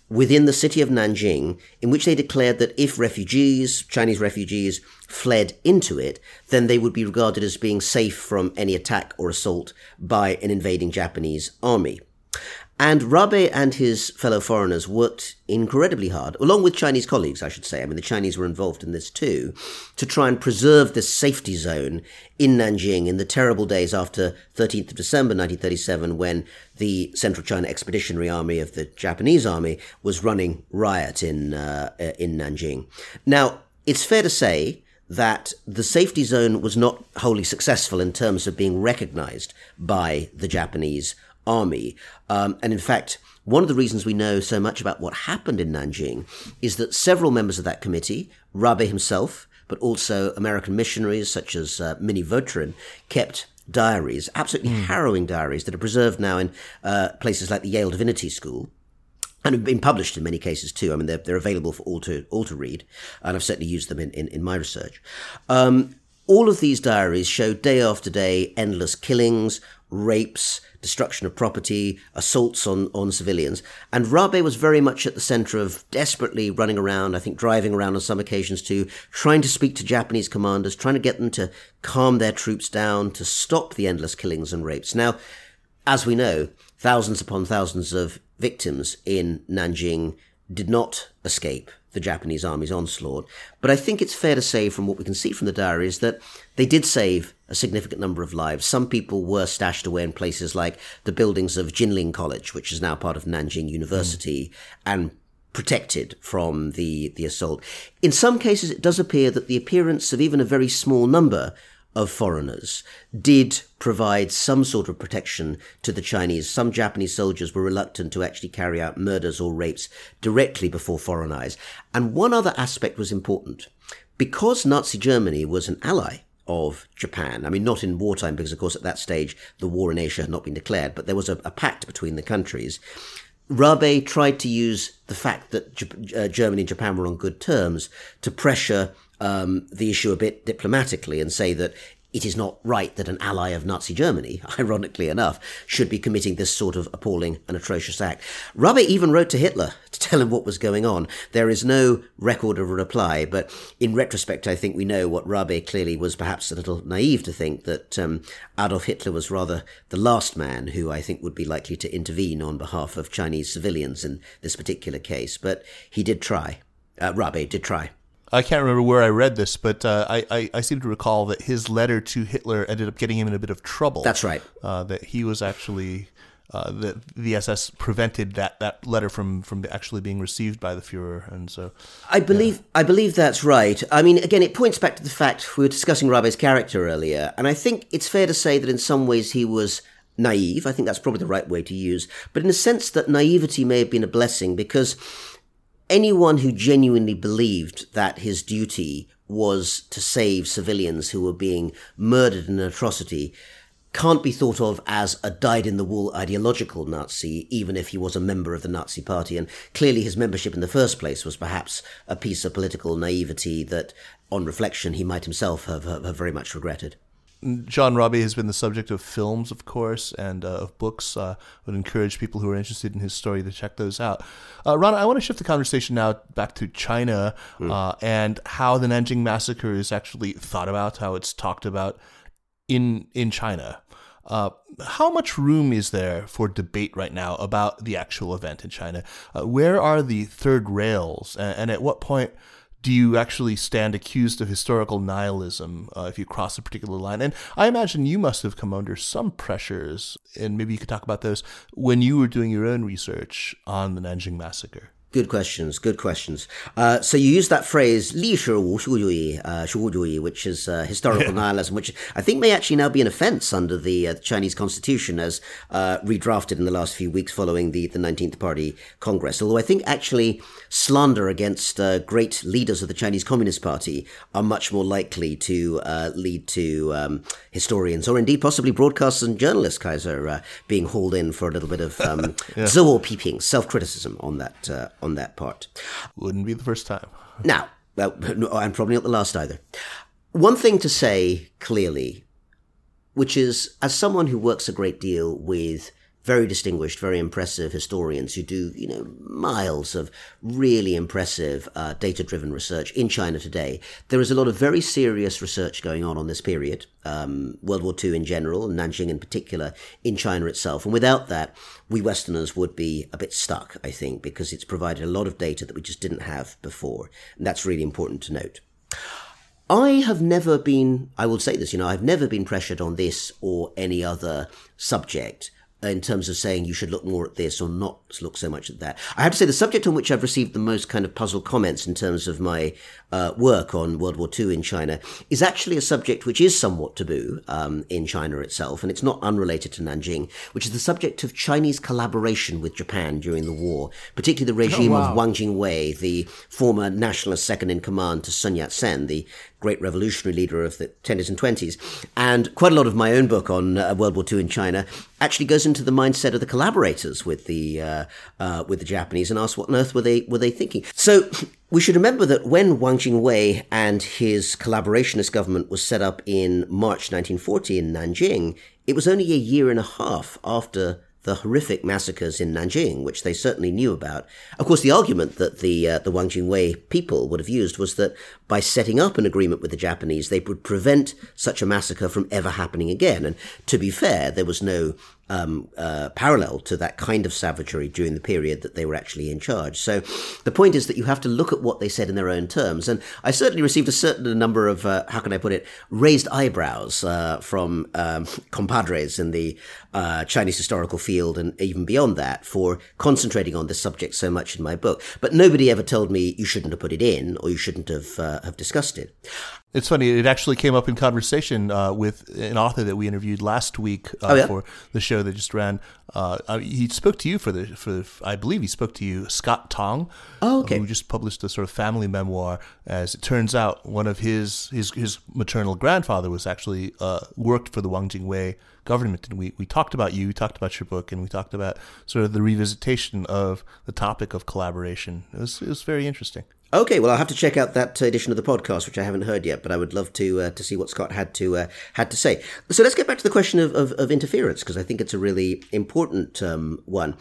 within the city of Nanjing, in which they declared that if refugees, Chinese refugees, fled into it, then they would be regarded as being safe from any attack or assault by an invading Japanese army. And Rabe and his fellow foreigners worked incredibly hard, along with Chinese colleagues, I should say. I mean, the Chinese were involved in this too, to try and preserve this safety zone in Nanjing in the terrible days after thirteenth of December nineteen thirty-seven, when the Central China Expeditionary Army of the Japanese Army was running riot in uh, in Nanjing. Now, it's fair to say that the safety zone was not wholly successful in terms of being recognized by the Japanese army. Um, and in fact, one of the reasons we know so much about what happened in Nanjing is that several members of that committee, Rabe himself, but also American missionaries such as uh, Minnie Vautrin, kept diaries, absolutely mm. harrowing diaries that are preserved now in uh, places like the Yale Divinity School, and have been published in many cases too. I mean, they're, they're available for all to all to read, and I've certainly used them in, in, in my research. Um, all of these diaries show day after day endless killings, rapes, destruction of property, assaults on, on civilians. And Rabe was very much at the center of desperately running around, I think driving around on some occasions too, trying to speak to Japanese commanders, trying to get them to calm their troops down, to stop the endless killings and rapes. Now, as we know, thousands upon thousands of victims in Nanjing did not escape the Japanese army's onslaught. But I think it's fair to say, from what we can see from the diaries, that they did save a significant number of lives. Some people were stashed away in places like the buildings of Jinling College, which is now part of Nanjing University, mm. and protected from the, the assault. In some cases, it does appear that the appearance of even a very small number of foreigners did provide some sort of protection to the Chinese. Some Japanese soldiers were reluctant to actually carry out murders or rapes directly before foreign eyes. And one other aspect was important. Because Nazi Germany was an ally of Japan, I mean, not in wartime, because, of course, at that stage, the war in Asia had not been declared, but there was a, a pact between the countries. Rabe tried to use the fact that J- uh, Germany and Japan were on good terms to pressure um, the issue a bit diplomatically and say that it is not right that an ally of Nazi Germany, ironically enough, should be committing this sort of appalling and atrocious act. Rabe even wrote to Hitler to tell him what was going on. There is no record of a reply, but in retrospect, I think we know what Rabe clearly was perhaps a little naive to think that um, Adolf Hitler was rather the last man who I think would be likely to intervene on behalf of Chinese civilians in this particular case. But he did try. Uh, Rabe did try. I can't remember where I read this, but uh, I, I, I seem to recall that his letter to Hitler ended up getting him in a bit of trouble. That's right. Uh, that he was actually, uh, that the S S prevented that, that letter from, from actually being received by the Fuhrer, and so. I believe yeah. I believe that's right. I mean, again, it points back to the fact we were discussing Rabe's character earlier, and I think it's fair to say that in some ways he was naive. I think that's probably the right way to use, but in a sense that naivety may have been a blessing, because anyone who genuinely believed that his duty was to save civilians who were being murdered in an atrocity can't be thought of as a dyed-in-the-wool ideological Nazi, even if he was a member of the Nazi party. And clearly his membership in the first place was perhaps a piece of political naivety that, on reflection, he might himself have, have, have very much regretted. John Rabe has been the subject of films, of course, and uh, of books. I uh, would encourage people who are interested in his story to check those out. Uh, Rana, I want to shift the conversation now back to China mm. uh, and how the Nanjing Massacre is actually thought about, how it's talked about in in China. Uh, how much room is there for debate right now about the actual event in China? Uh, where are the third rails, and, and at what point do you actually stand accused of historical nihilism uh, if you cross a particular line? And I imagine you must have come under some pressures, and maybe you could talk about those, when you were doing your own research on the Nanjing Massacre. Good questions, good questions. Uh, so you use that phrase, 历史无书主义, uh, 书主义, which is uh, historical yeah. nihilism, which I think may actually now be an offense under the uh, Chinese constitution as uh, redrafted in the last few weeks following the, the nineteenth Party Congress. Although I think actually slander against uh, great leaders of the Chinese Communist Party are much more likely to uh, lead to um, historians, or indeed possibly broadcasters and journalists, Kaiser, uh, being hauled in for a little bit of um, yeah. 自我批评, self-criticism on that uh, on that part. Wouldn't be the first time. Now, well, and probably not the last either. One thing to say clearly, which is, as someone who works a great deal with very distinguished, very impressive historians who do, you know, miles of really impressive uh, data-driven research in China today. There is a lot of very serious research going on on this period, um, World War Two in general, and Nanjing in particular, in China itself. And without that, we Westerners would be a bit stuck, I think, because it's provided a lot of data that we just didn't have before. And that's really important to note. I have never been, I will say this, you know, I've never been pressured on this or any other subject in terms of saying you should look more at this or not look so much at that. I have to say the subject on which I've received the most kind of puzzle comments in terms of my uh, work on World War Two in China is actually a subject which is somewhat taboo um, in China itself, and it's not unrelated to Nanjing, which is the subject of Chinese collaboration with Japan during the war, particularly the regime oh, wow. of Wang Jingwei, the former nationalist second-in-command to Sun Yat-sen, the great revolutionary leader of the tens and twenties. And quite a lot of my own book on uh, World War Two in China actually goes into the mindset of the collaborators with the uh, uh, with the Japanese and asks what on earth were they were they thinking. So we should remember that when Wang Jingwei and his collaborationist government was set up in March nineteen forty in Nanjing, it was only a year and a half after the horrific massacres in Nanjing, which they certainly knew about. Of course, the argument that the uh, the Wang Jingwei people would have used was that by setting up an agreement with the Japanese, they would prevent such a massacre from ever happening again. And to be fair, there was no um, uh, parallel to that kind of savagery during the period that they were actually in charge. So the point is that you have to look at what they said in their own terms. And I certainly received a certain number of, uh, how can I put it, raised eyebrows uh, from um, compadres in the uh, Chinese historical field and even beyond that for concentrating on this subject so much in my book. But nobody ever told me you shouldn't have put it in or you shouldn't have, uh, have discussed it. It's funny, it actually came up in conversation uh, with an author that we interviewed last week uh, oh, yeah? for the show that just ran. Uh, he spoke to you for the, for I believe he spoke to you, Scott Tong, oh, okay. who just published a sort of family memoir. As it turns out, one of his his, his maternal grandfather was actually uh, worked for the Wang Jingwei government. And we, we talked about you, we talked about your book, and we talked about sort of the revisitation of the topic of collaboration. It was, it was very interesting. Okay, well, I'll have to check out that edition of the podcast, which I haven't heard yet, but I would love to uh, to see what Scott had to uh, had to say. So let's get back to the question of, of, of interference, because I think it's a really important um, one.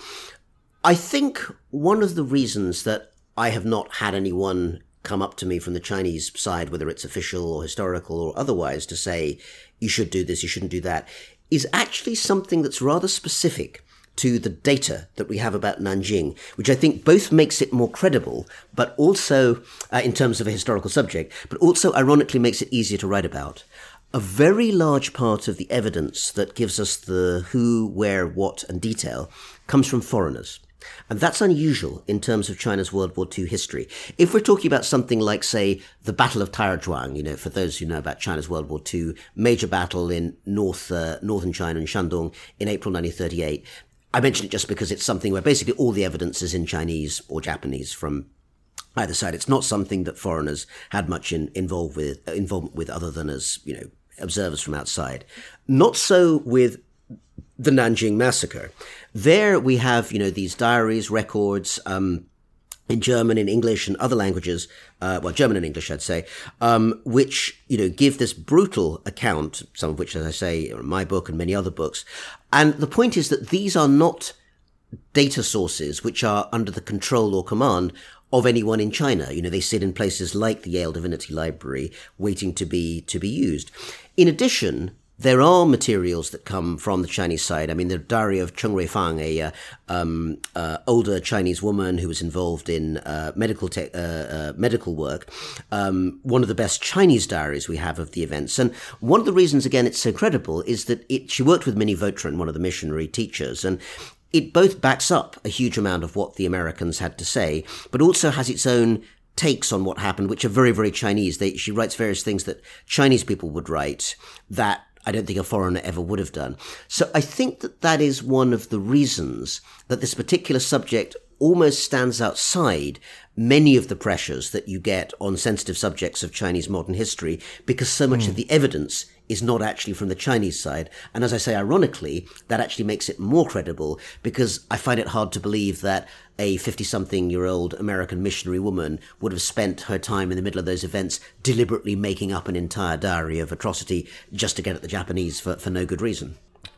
I think one of the reasons that I have not had anyone come up to me from the Chinese side, whether it's official or historical or otherwise, to say, you should do this, you shouldn't do that, is actually something that's rather specific to the data that we have about Nanjing, which I think both makes it more credible, but also, uh, in terms of a historical subject, but also ironically makes it easier to write about. A very large part of the evidence that gives us the who, where, what, and detail comes from foreigners. And that's unusual in terms of China's World War Two history. If we're talking about something like, say, the Battle of Taizhuang, you know, for those who know about China's World War Two, major battle in north uh, northern China in Shandong in April nineteen thirty-eight, I mention it just because it's something where basically all the evidence is in Chinese or Japanese from either side. It's not something that foreigners had much in, involved with, uh, involvement with other than as, you know, observers from outside. Not so with the Nanjing massacre. There we have, you know, these diaries, records, um, in German, in English, and other languages, uh, well, German and English, I'd say, um, which, you know, give this brutal account, some of which, as I say, are in my book and many other books. And the point is that these are not data sources which are under the control or command of anyone in China. You know, they sit in places like the Yale Divinity Library waiting to be, to be used. In addition, there are materials that come from the Chinese side. I mean, the diary of Cheng Ruifang, a uh, um, uh, older Chinese woman who was involved in uh, medical te- uh, uh, medical work, um, one of the best Chinese diaries we have of the events. And one of the reasons, again, it's so credible is that it, she worked with Minnie Vautrin, one of the missionary teachers, and it both backs up a huge amount of what the Americans had to say, but also has its own takes on what happened, which are very, very Chinese. They, she writes various things that Chinese people would write that I don't think a foreigner ever would have done. So I think that that is one of the reasons that this particular subject almost stands outside many of the pressures that you get on sensitive subjects of Chinese modern history, because so much mm. of the evidence is not actually from the Chinese side. And as I say, ironically, that actually makes it more credible, because I find it hard to believe that a fifty-something-year-old American missionary woman would have spent her time in the middle of those events deliberately making up an entire diary of atrocity just to get at the Japanese for, for no good reason.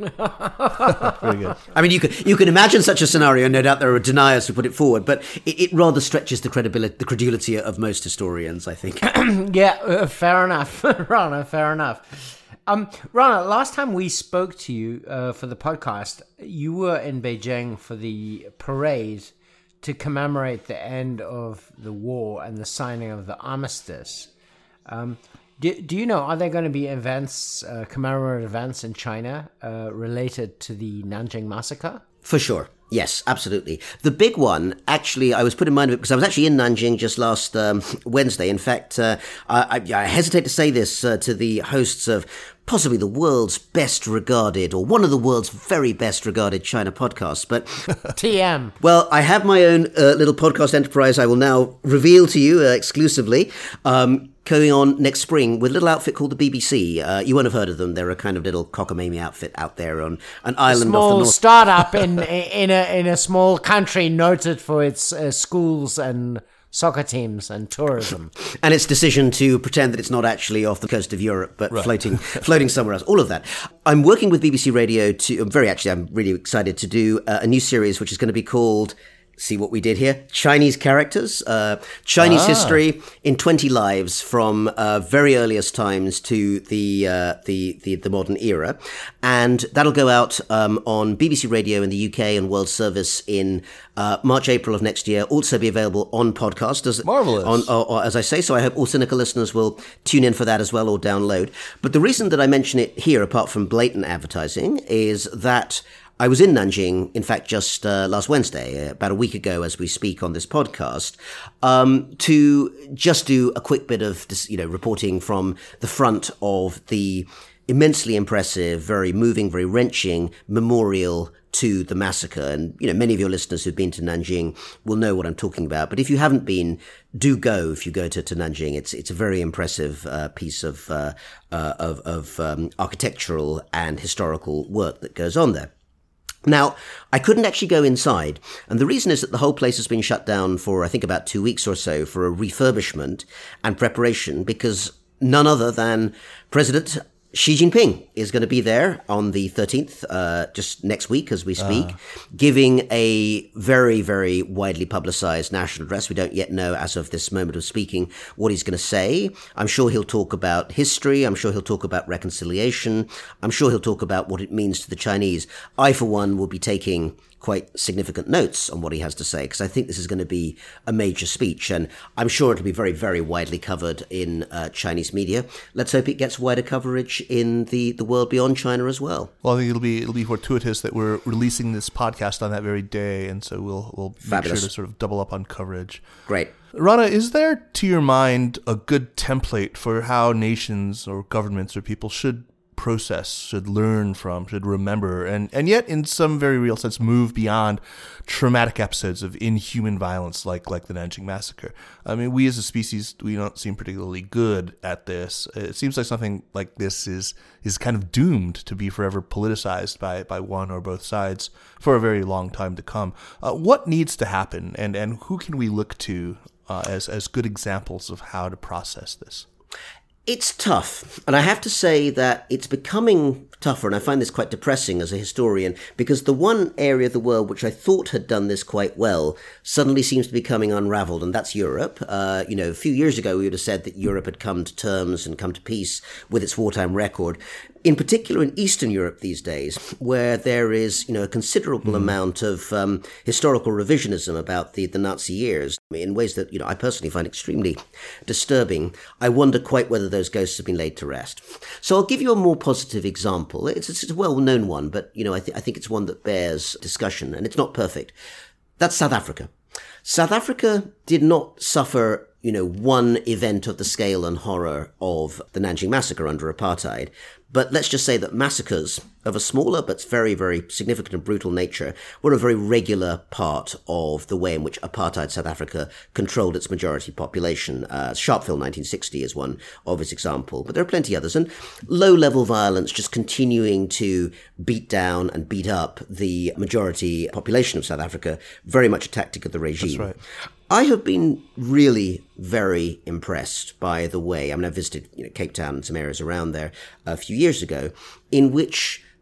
Very good. I mean, you can you can imagine such a scenario. No doubt there are deniers who put it forward, but it, it rather stretches the credibility, the credulity of most historians, I think. yeah, uh, fair enough, Rana. Fair enough. Um, Rana, last time we spoke to you uh, for the podcast, you were in Beijing for the parade to commemorate the end of the war and the signing of the armistice. Um, do, do you know, are there going to be events, uh, commemorative events in China uh, related to the Nanjing massacre? For sure. Yes, absolutely. The big one, actually, I was put in mind of it because I was actually in Nanjing just last um, Wednesday. In fact, uh, I, I hesitate to say this uh, to the hosts of possibly the world's best regarded, or one of the world's very best regarded China podcasts, but T M. Well, I have my own uh, little podcast enterprise I will now reveal to you uh, exclusively, um, going on next spring with a little outfit called the B B C. Uh, you won't have heard of them. They're a kind of little cockamamie outfit out there on an island small off the north. startup in in a in a small country noted for its uh, schools and soccer teams and tourism. And its decision to pretend that it's not actually off the coast of Europe, but right. floating floating somewhere else. All of that. I'm working with B B C Radio to, I'm very actually, I'm really excited to do uh, a new series which is going to be called, see what we did here, Chinese Characters, uh, Chinese ah. history in twenty lives from uh, very earliest times to the, uh, the the the modern era. And that'll go out um, on B B C Radio in the U K and World Service in uh, March, April of next year. Also be available on podcast. As, Marvelous. On, or, or, as I say, so I hope all Sinica listeners will tune in for that as well or download. But the reason that I mention it here, apart from blatant advertising, is that I was in Nanjing, in fact, just uh, last Wednesday, uh, about a week ago as we speak on this podcast, um, to just do a quick bit of, you know, reporting from the front of the immensely impressive, very moving, very wrenching memorial to the massacre. And, you know, many of your listeners who've been to Nanjing will know what I'm talking about. But if you haven't been, do go if you go to, to Nanjing. It's it's a very impressive uh, piece of, uh, uh, of, of um, architectural and historical work that goes on there. Now, I couldn't actually go inside, and the reason is that the whole place has been shut down for, I think, about two weeks or so for a refurbishment and preparation, because none other than President Xi Jinping is going to be there on the thirteenth, uh, just next week as we speak, uh. giving a very, very widely publicized national address. We don't yet know, as of this moment of speaking, what he's going to say. I'm sure he'll talk about history. I'm sure he'll talk about reconciliation. I'm sure he'll talk about what it means to the Chinese. I, for one, will be taking quite significant notes on what he has to say, because I think this is going to be a major speech, and I'm sure it'll be very, very widely covered in uh, Chinese media. Let's hope it gets wider coverage in the, the world beyond China as well. Well, I think it'll be it'll be fortuitous that we're releasing this podcast on that very day, and so we'll we'll make Fabulous. sure to sort of double up on coverage. Great. Rana, is there, to your mind, a good template for how nations or governments or people should process, should learn from, should remember, and, and yet in some very real sense move beyond traumatic episodes of inhuman violence like like the Nanjing massacre? I mean, we as a species, we don't seem particularly good at this. It seems like something like this is is kind of doomed to be forever politicized by, by one or both sides for a very long time to come. Uh, what needs to happen, and, and who can we look to uh, as, as good examples of how to process this? It's tough, and I have to say that it's becoming tougher, and I find this quite depressing as a historian, because the one area of the world which I thought had done this quite well suddenly seems to be becoming unraveled, and that's Europe. Uh, you know, a few years ago we would have said that Europe had come to terms and come to peace with its wartime record. In particular in Eastern Europe these days, where there is, you know, a considerable mm. amount of um, historical revisionism about the, the Nazi years in ways that, you know, I personally find extremely disturbing. I wonder quite whether those ghosts have been laid to rest. So I'll give you a more positive example. It's, it's a well-known one, but, you know, I, th- I think it's one that bears discussion, and it's not perfect. That's South Africa. South Africa did not suffer, you know, one event of the scale and horror of the Nanjing massacre under apartheid. But let's just say that massacres of a smaller but very, very significant and brutal nature were a very regular part of the way in which apartheid South Africa controlled its majority population. Uh, Sharpeville nineteen sixty is one obvious example, but there are plenty others. And low-level violence just continuing to beat down and beat up the majority population of South Africa, very much a tactic of the regime. That's right. I have been really very impressed by the way, I mean, I visited, you know, Cape Town and some areas around there a few years ago, in which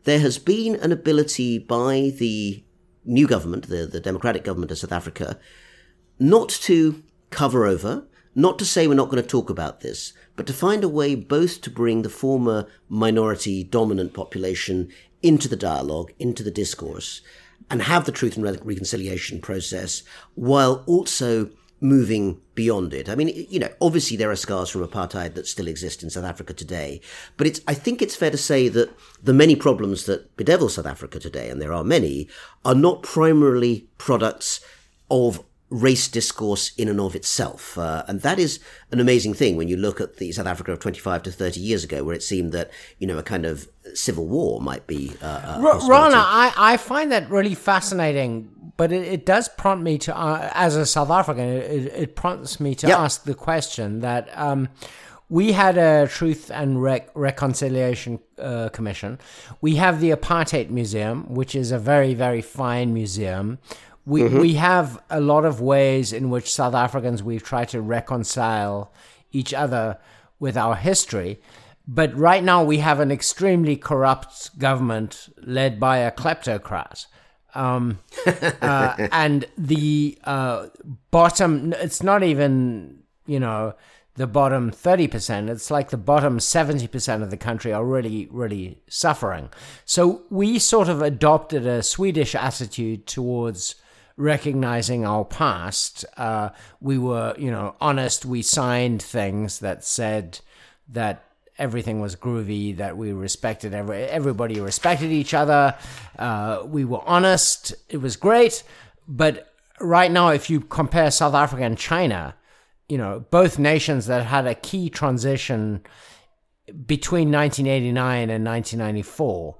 there has been an ability by the new government, the, the democratic government of South Africa, not to cover over, not to say we're not going to talk about this, but to find a way both to bring the former minority dominant population into the dialogue, into the discourse, and have the truth and re- reconciliation process while also moving beyond it. I mean, you know, obviously there are scars from apartheid that still exist in South Africa today, but it's, I think it's fair to say that the many problems that bedevil South Africa today, and there are many, are not primarily products of race discourse in and of itself. Uh, and that is an amazing thing when you look at the South Africa of twenty-five to thirty years ago, where it seemed that, you know, a kind of civil war might be uh, R- Rana, I, I find that really fascinating, but it, it does prompt me to, uh, as a South African, it, it prompts me to yep. ask the question that um, we had a Truth and Rec- Reconciliation uh, Commission. We have the Apartheid Museum, which is a very, very fine museum. We mm-hmm. we have a lot of ways in which South Africans, we've tried to reconcile each other with our history. But right now we have an extremely corrupt government led by a kleptocrat. Um, uh, and the uh, bottom, it's not even, you know, the bottom thirty percent. It's like the bottom seventy percent of the country are really, really suffering. So we sort of adopted a Swedish attitude towards recognizing our past. Uh, we were, you know, honest. We signed things that said that everything was groovy, that we respected every, everybody respected each other. Uh, we were honest. It was great. But right now, if you compare South Africa and China, you know, both nations that had a key transition between nineteen eighty-nine and nineteen ninety-four,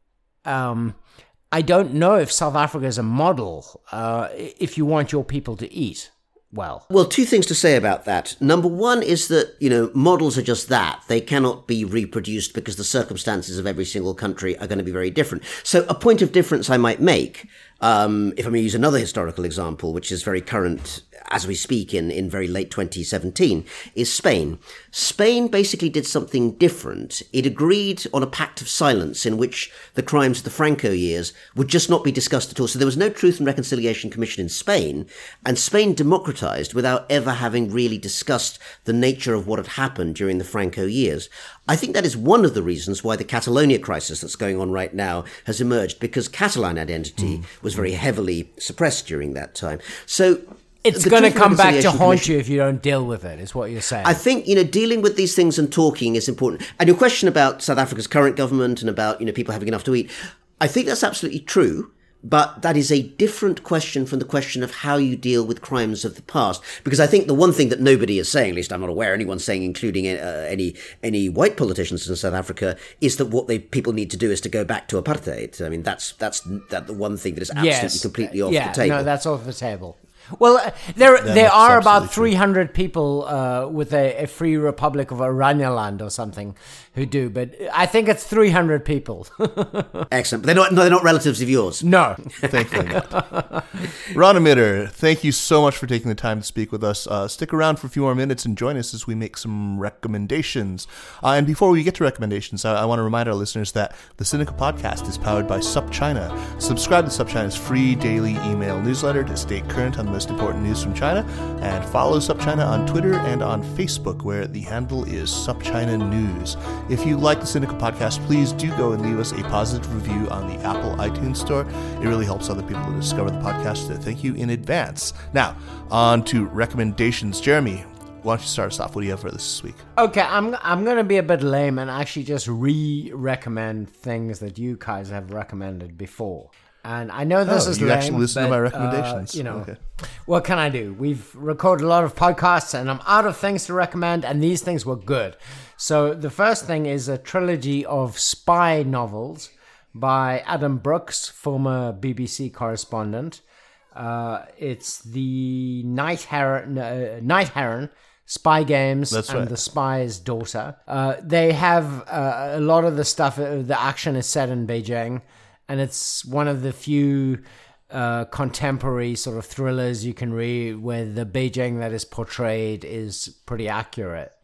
um, I don't know if South Africa is a model uh, if you want your people to eat well. Well, two things to say about that. Number one is that, you know, models are just that. They cannot be reproduced because the circumstances of every single country are going to be very different. So a point of difference I might make, um, if I may use another historical example, which is very current as we speak in, in very late twenty seventeen, is Spain. Spain basically did something different. It agreed on a pact of silence in which the crimes of the Franco years would just not be discussed at all. So there was no Truth and Reconciliation Commission in Spain, and Spain democratized without ever having really discussed the nature of what had happened during the Franco years. I think that is one of the reasons why the Catalonia crisis that's going on right now has emerged, because Catalan identity mm. was very heavily suppressed during that time. So it's going to come back to haunt you if you don't deal with it, is what you're saying. I think, you know, dealing with these things and talking is important. And your question about South Africa's current government and about, you know, people having enough to eat, I think that's absolutely true. But that is a different question from the question of how you deal with crimes of the past. Because I think the one thing that nobody is saying, at least I'm not aware anyone saying, including uh, any any white politicians in South Africa, is that what they people need to do is to go back to apartheid. I mean, that's that's that the one thing that is absolutely yes. completely off yeah, the table. No, that's off the table. Well, uh, there That there are about true. three hundred people uh, with a, a Free Republic of Oranjeland or something who do, but I think it's three hundred people. Excellent. But they're not, no, they're not relatives of yours. No. Thankfully not. Rana Mitter, thank you so much for taking the time to speak with us. Uh, stick around for a few more minutes and join us as we make some recommendations. Uh, and before we get to recommendations, I, I want to remind our listeners that the Sinica podcast is powered by SupChina. Subscribe to SupChina's free daily email newsletter to stay current on the most important news from China, and follow SupChina on Twitter and on Facebook, where the handle is SupChina News. If you like the Sinica podcast, please do go and leave us a positive review on the Apple iTunes Store. It really helps other people to discover the podcast, so thank you in advance. Now, on to recommendations. Jeremy, why don't you start us off? What do you have for us this week? Okay, I'm I'm going to be a bit lame and actually just re-recommend things that you guys have recommended before. And I know this oh, is you lame, actually listen but, to my recommendations. Uh, you know, okay. What can I do? We've recorded a lot of podcasts, and I'm out of things to recommend, and these things were good. So the first thing is a trilogy of spy novels by Adam Brooks, former B B C correspondent. Uh, it's the Night Heron, uh, Night Heron, Spy Games, That's and right. The Spy's Daughter. Uh, they have uh, a lot of the stuff, uh, the action is set in Beijing. And it's one of the few uh, contemporary sort of thrillers you can read where the Beijing that is portrayed is pretty accurate.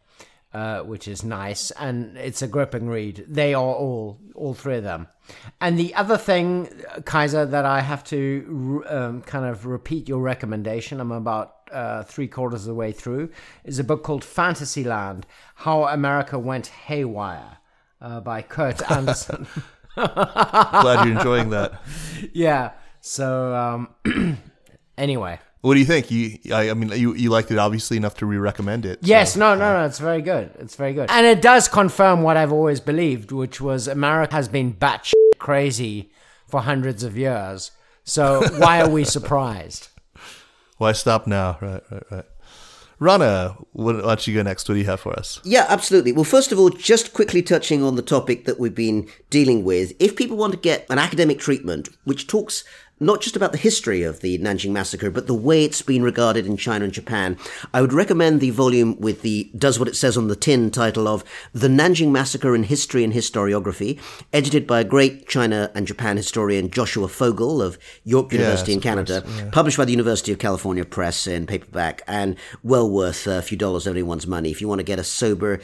uh, which is nice, and it's a gripping read. They are all, all three of them. And the other thing, Kaiser, that I have to um, kind of repeat your recommendation, I'm about uh, three quarters of the way through, is a book called Fantasyland, How America Went Haywire, uh, by Kurt Anderson. Glad you're enjoying that. Yeah. So, um, anyway. What do you think? You, I, I mean, you, you liked it obviously enough to re-recommend it. Yes, so, no, no, no, it's very good. It's very good. And it does confirm what I've always believed, which was America has been batshit crazy for hundreds of years. So why are we surprised? Why stop now? Right, right, right. Rana, why don't you go next? What do you have for us? Yeah, absolutely. Well, first of all, just quickly touching on the topic that we've been dealing with, if people want to get an academic treatment which talks not just about the history of the Nanjing Massacre, but the way it's been regarded in China and Japan, I would recommend the volume with the, does what it says on the tin, title of The Nanjing Massacre in History and Historiography, edited by a great China and Japan historian, Joshua Fogel of York University yes, in Canada, course, yeah. published by the University of California Press in paperback, and well worth a few dollars of anyone's money if you want to get a sober,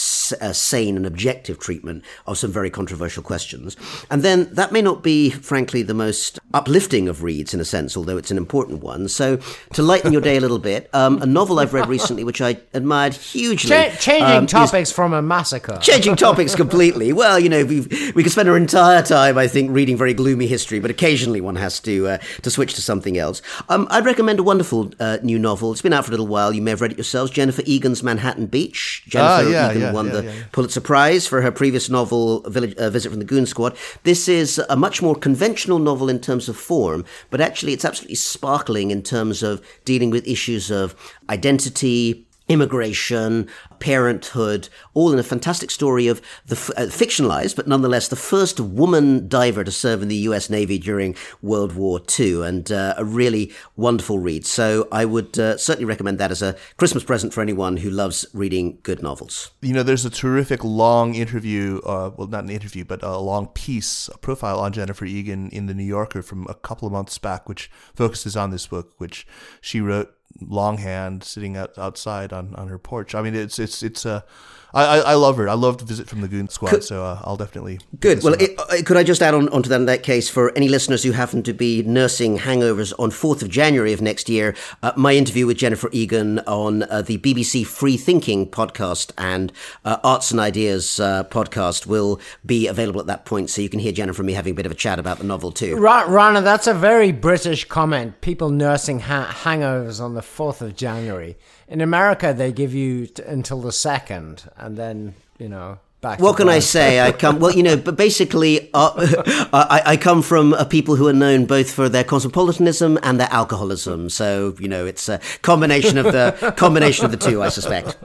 a sane and objective treatment of some very controversial questions. And then that may not be, frankly, the most uplifting of reads in a sense, although it's an important one. So to lighten your day a little bit, um, a novel I've read recently, which I admired hugely. Ch- changing um, topics from a massacre. Changing topics completely. Well, you know, we've, we could spend our entire time, I think, reading very gloomy history, but occasionally one has to uh, to switch to something else. Um, I'd recommend a wonderful uh, new novel. It's been out for a little while. You may have read it yourselves. Jennifer Egan's Manhattan Beach. Jennifer ah, yeah, Egan yeah, won yeah, the yeah, yeah. Pulitzer Prize for her previous novel, Village, uh, Visit from the Goon Squad. This is a much more conventional novel in terms of form, but actually it's absolutely sparkling in terms of dealing with issues of identity, immigration, parenthood, all in a fantastic story of the uh, fictionalized, but nonetheless the first woman diver to serve in the U S Navy during World War Two, and uh, a really wonderful read. So I would uh, certainly recommend that as a Christmas present for anyone who loves reading good novels. You know, there's a terrific long interview, uh, well, not an interview, but a long piece, a profile on Jennifer Egan in The New Yorker from a couple of months back, which focuses on this book, which she wrote longhand, sitting out, outside on, on her porch. I mean, it's it's it's a. Uh, I, I love her. I loved Visit from the Goon Squad, could, so uh, I'll definitely. Good. Well, it, uh, could I just add on onto that in that case, for any listeners who happen to be nursing hangovers on fourth of January of next year, uh, my interview with Jennifer Egan on uh, the B B C Free Thinking podcast and uh, Arts and Ideas uh, podcast will be available at that point, so you can hear Jennifer and me having a bit of a chat about the novel too. Ra- Rana, that's a very British comment. People nursing ha- hangovers on the fourth of January. In America, they give you t- until the second, and then, you know, back. What can I say? I come, well, you know, but basically, uh, I, I come from a people who are known both for their cosmopolitanism and their alcoholism. So, you know, it's a combination of the combination of the two, I suspect.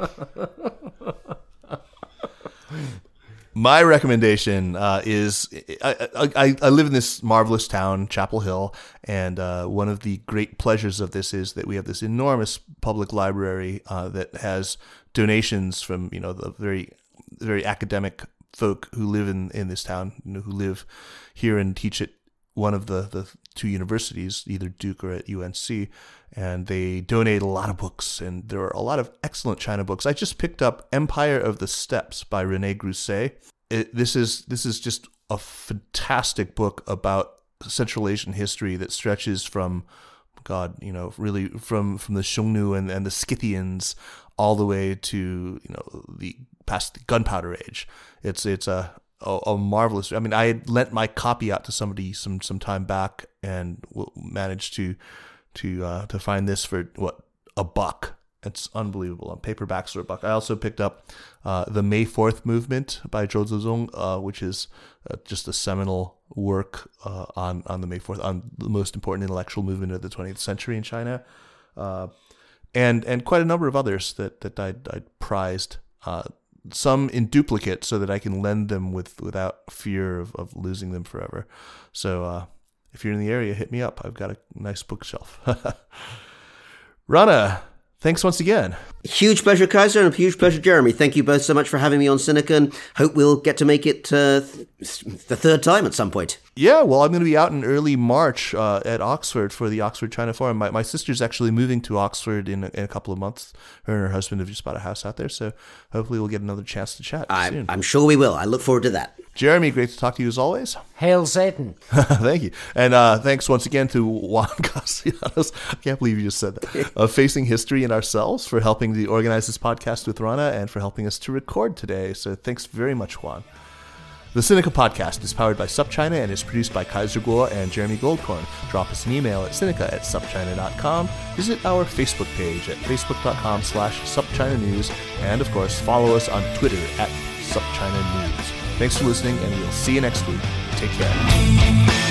My recommendation uh, is I, I, I live in this marvelous town, Chapel Hill, and uh, one of the great pleasures of this is that we have this enormous public library uh, that has donations from, you know, the very very academic folk who live in, in this town, you know, who live here and teach at one of the, the two universities, either Duke or at U N C, and they donate a lot of books, and there are a lot of excellent China books. I just picked up Empire of the Steppes by René Grousset. It, this is this is just a fantastic book about Central Asian history that stretches from, God, you know, really from, from the Xiongnu and, and the Scythians all the way to, you know, the past the Gunpowder Age. It's it's a a, a marvelous. I mean, I had lent my copy out to somebody some, some time back and managed to to uh, to find this for what, a buck. It's unbelievable. On paperbacks for a buck. I also picked up uh, The May fourth Movement by Zhou Zezong, uh, which is uh, just a seminal work uh, on, on the May fourth, on the most important intellectual movement of the twentieth century in China. Uh, and and quite a number of others that, that I'd, I'd prized, uh, some in duplicate so that I can lend them with without fear of, of losing them forever. So uh, if you're in the area, hit me up. I've got a nice bookshelf. Rana, thanks once again. Huge pleasure, Kaiser, and a huge pleasure, Jeremy. Thank you both so much for having me on Sinica, and hope we'll get to make it uh, th- the third time at some point. Yeah, well, I'm going to be out in early March uh, at Oxford for the Oxford China Forum. My, my sister's actually moving to Oxford in a, in a couple of months. Her and her husband have just bought a house out there, so hopefully we'll get another chance to chat I, soon. I'm sure we will. I look forward to that. Jeremy, great to talk to you as always. Hail Satan. Thank you. And uh, thanks once again to Juan Castellanos, I can't believe you just said that, of Facing History and Ourselves for helping to organize this podcast with Rana and for helping us to record today. So thanks very much, Juan. The Sinica Podcast is powered by SupChina and is produced by Kaiser Kuo and Jeremy Goldkorn. Drop us an email at sinica at supchina dot com. Visit our Facebook page at facebook.com slash supchinanews. And, of course, follow us on Twitter at SupChinaNews. Thanks for listening, and we'll see you next week. Take care.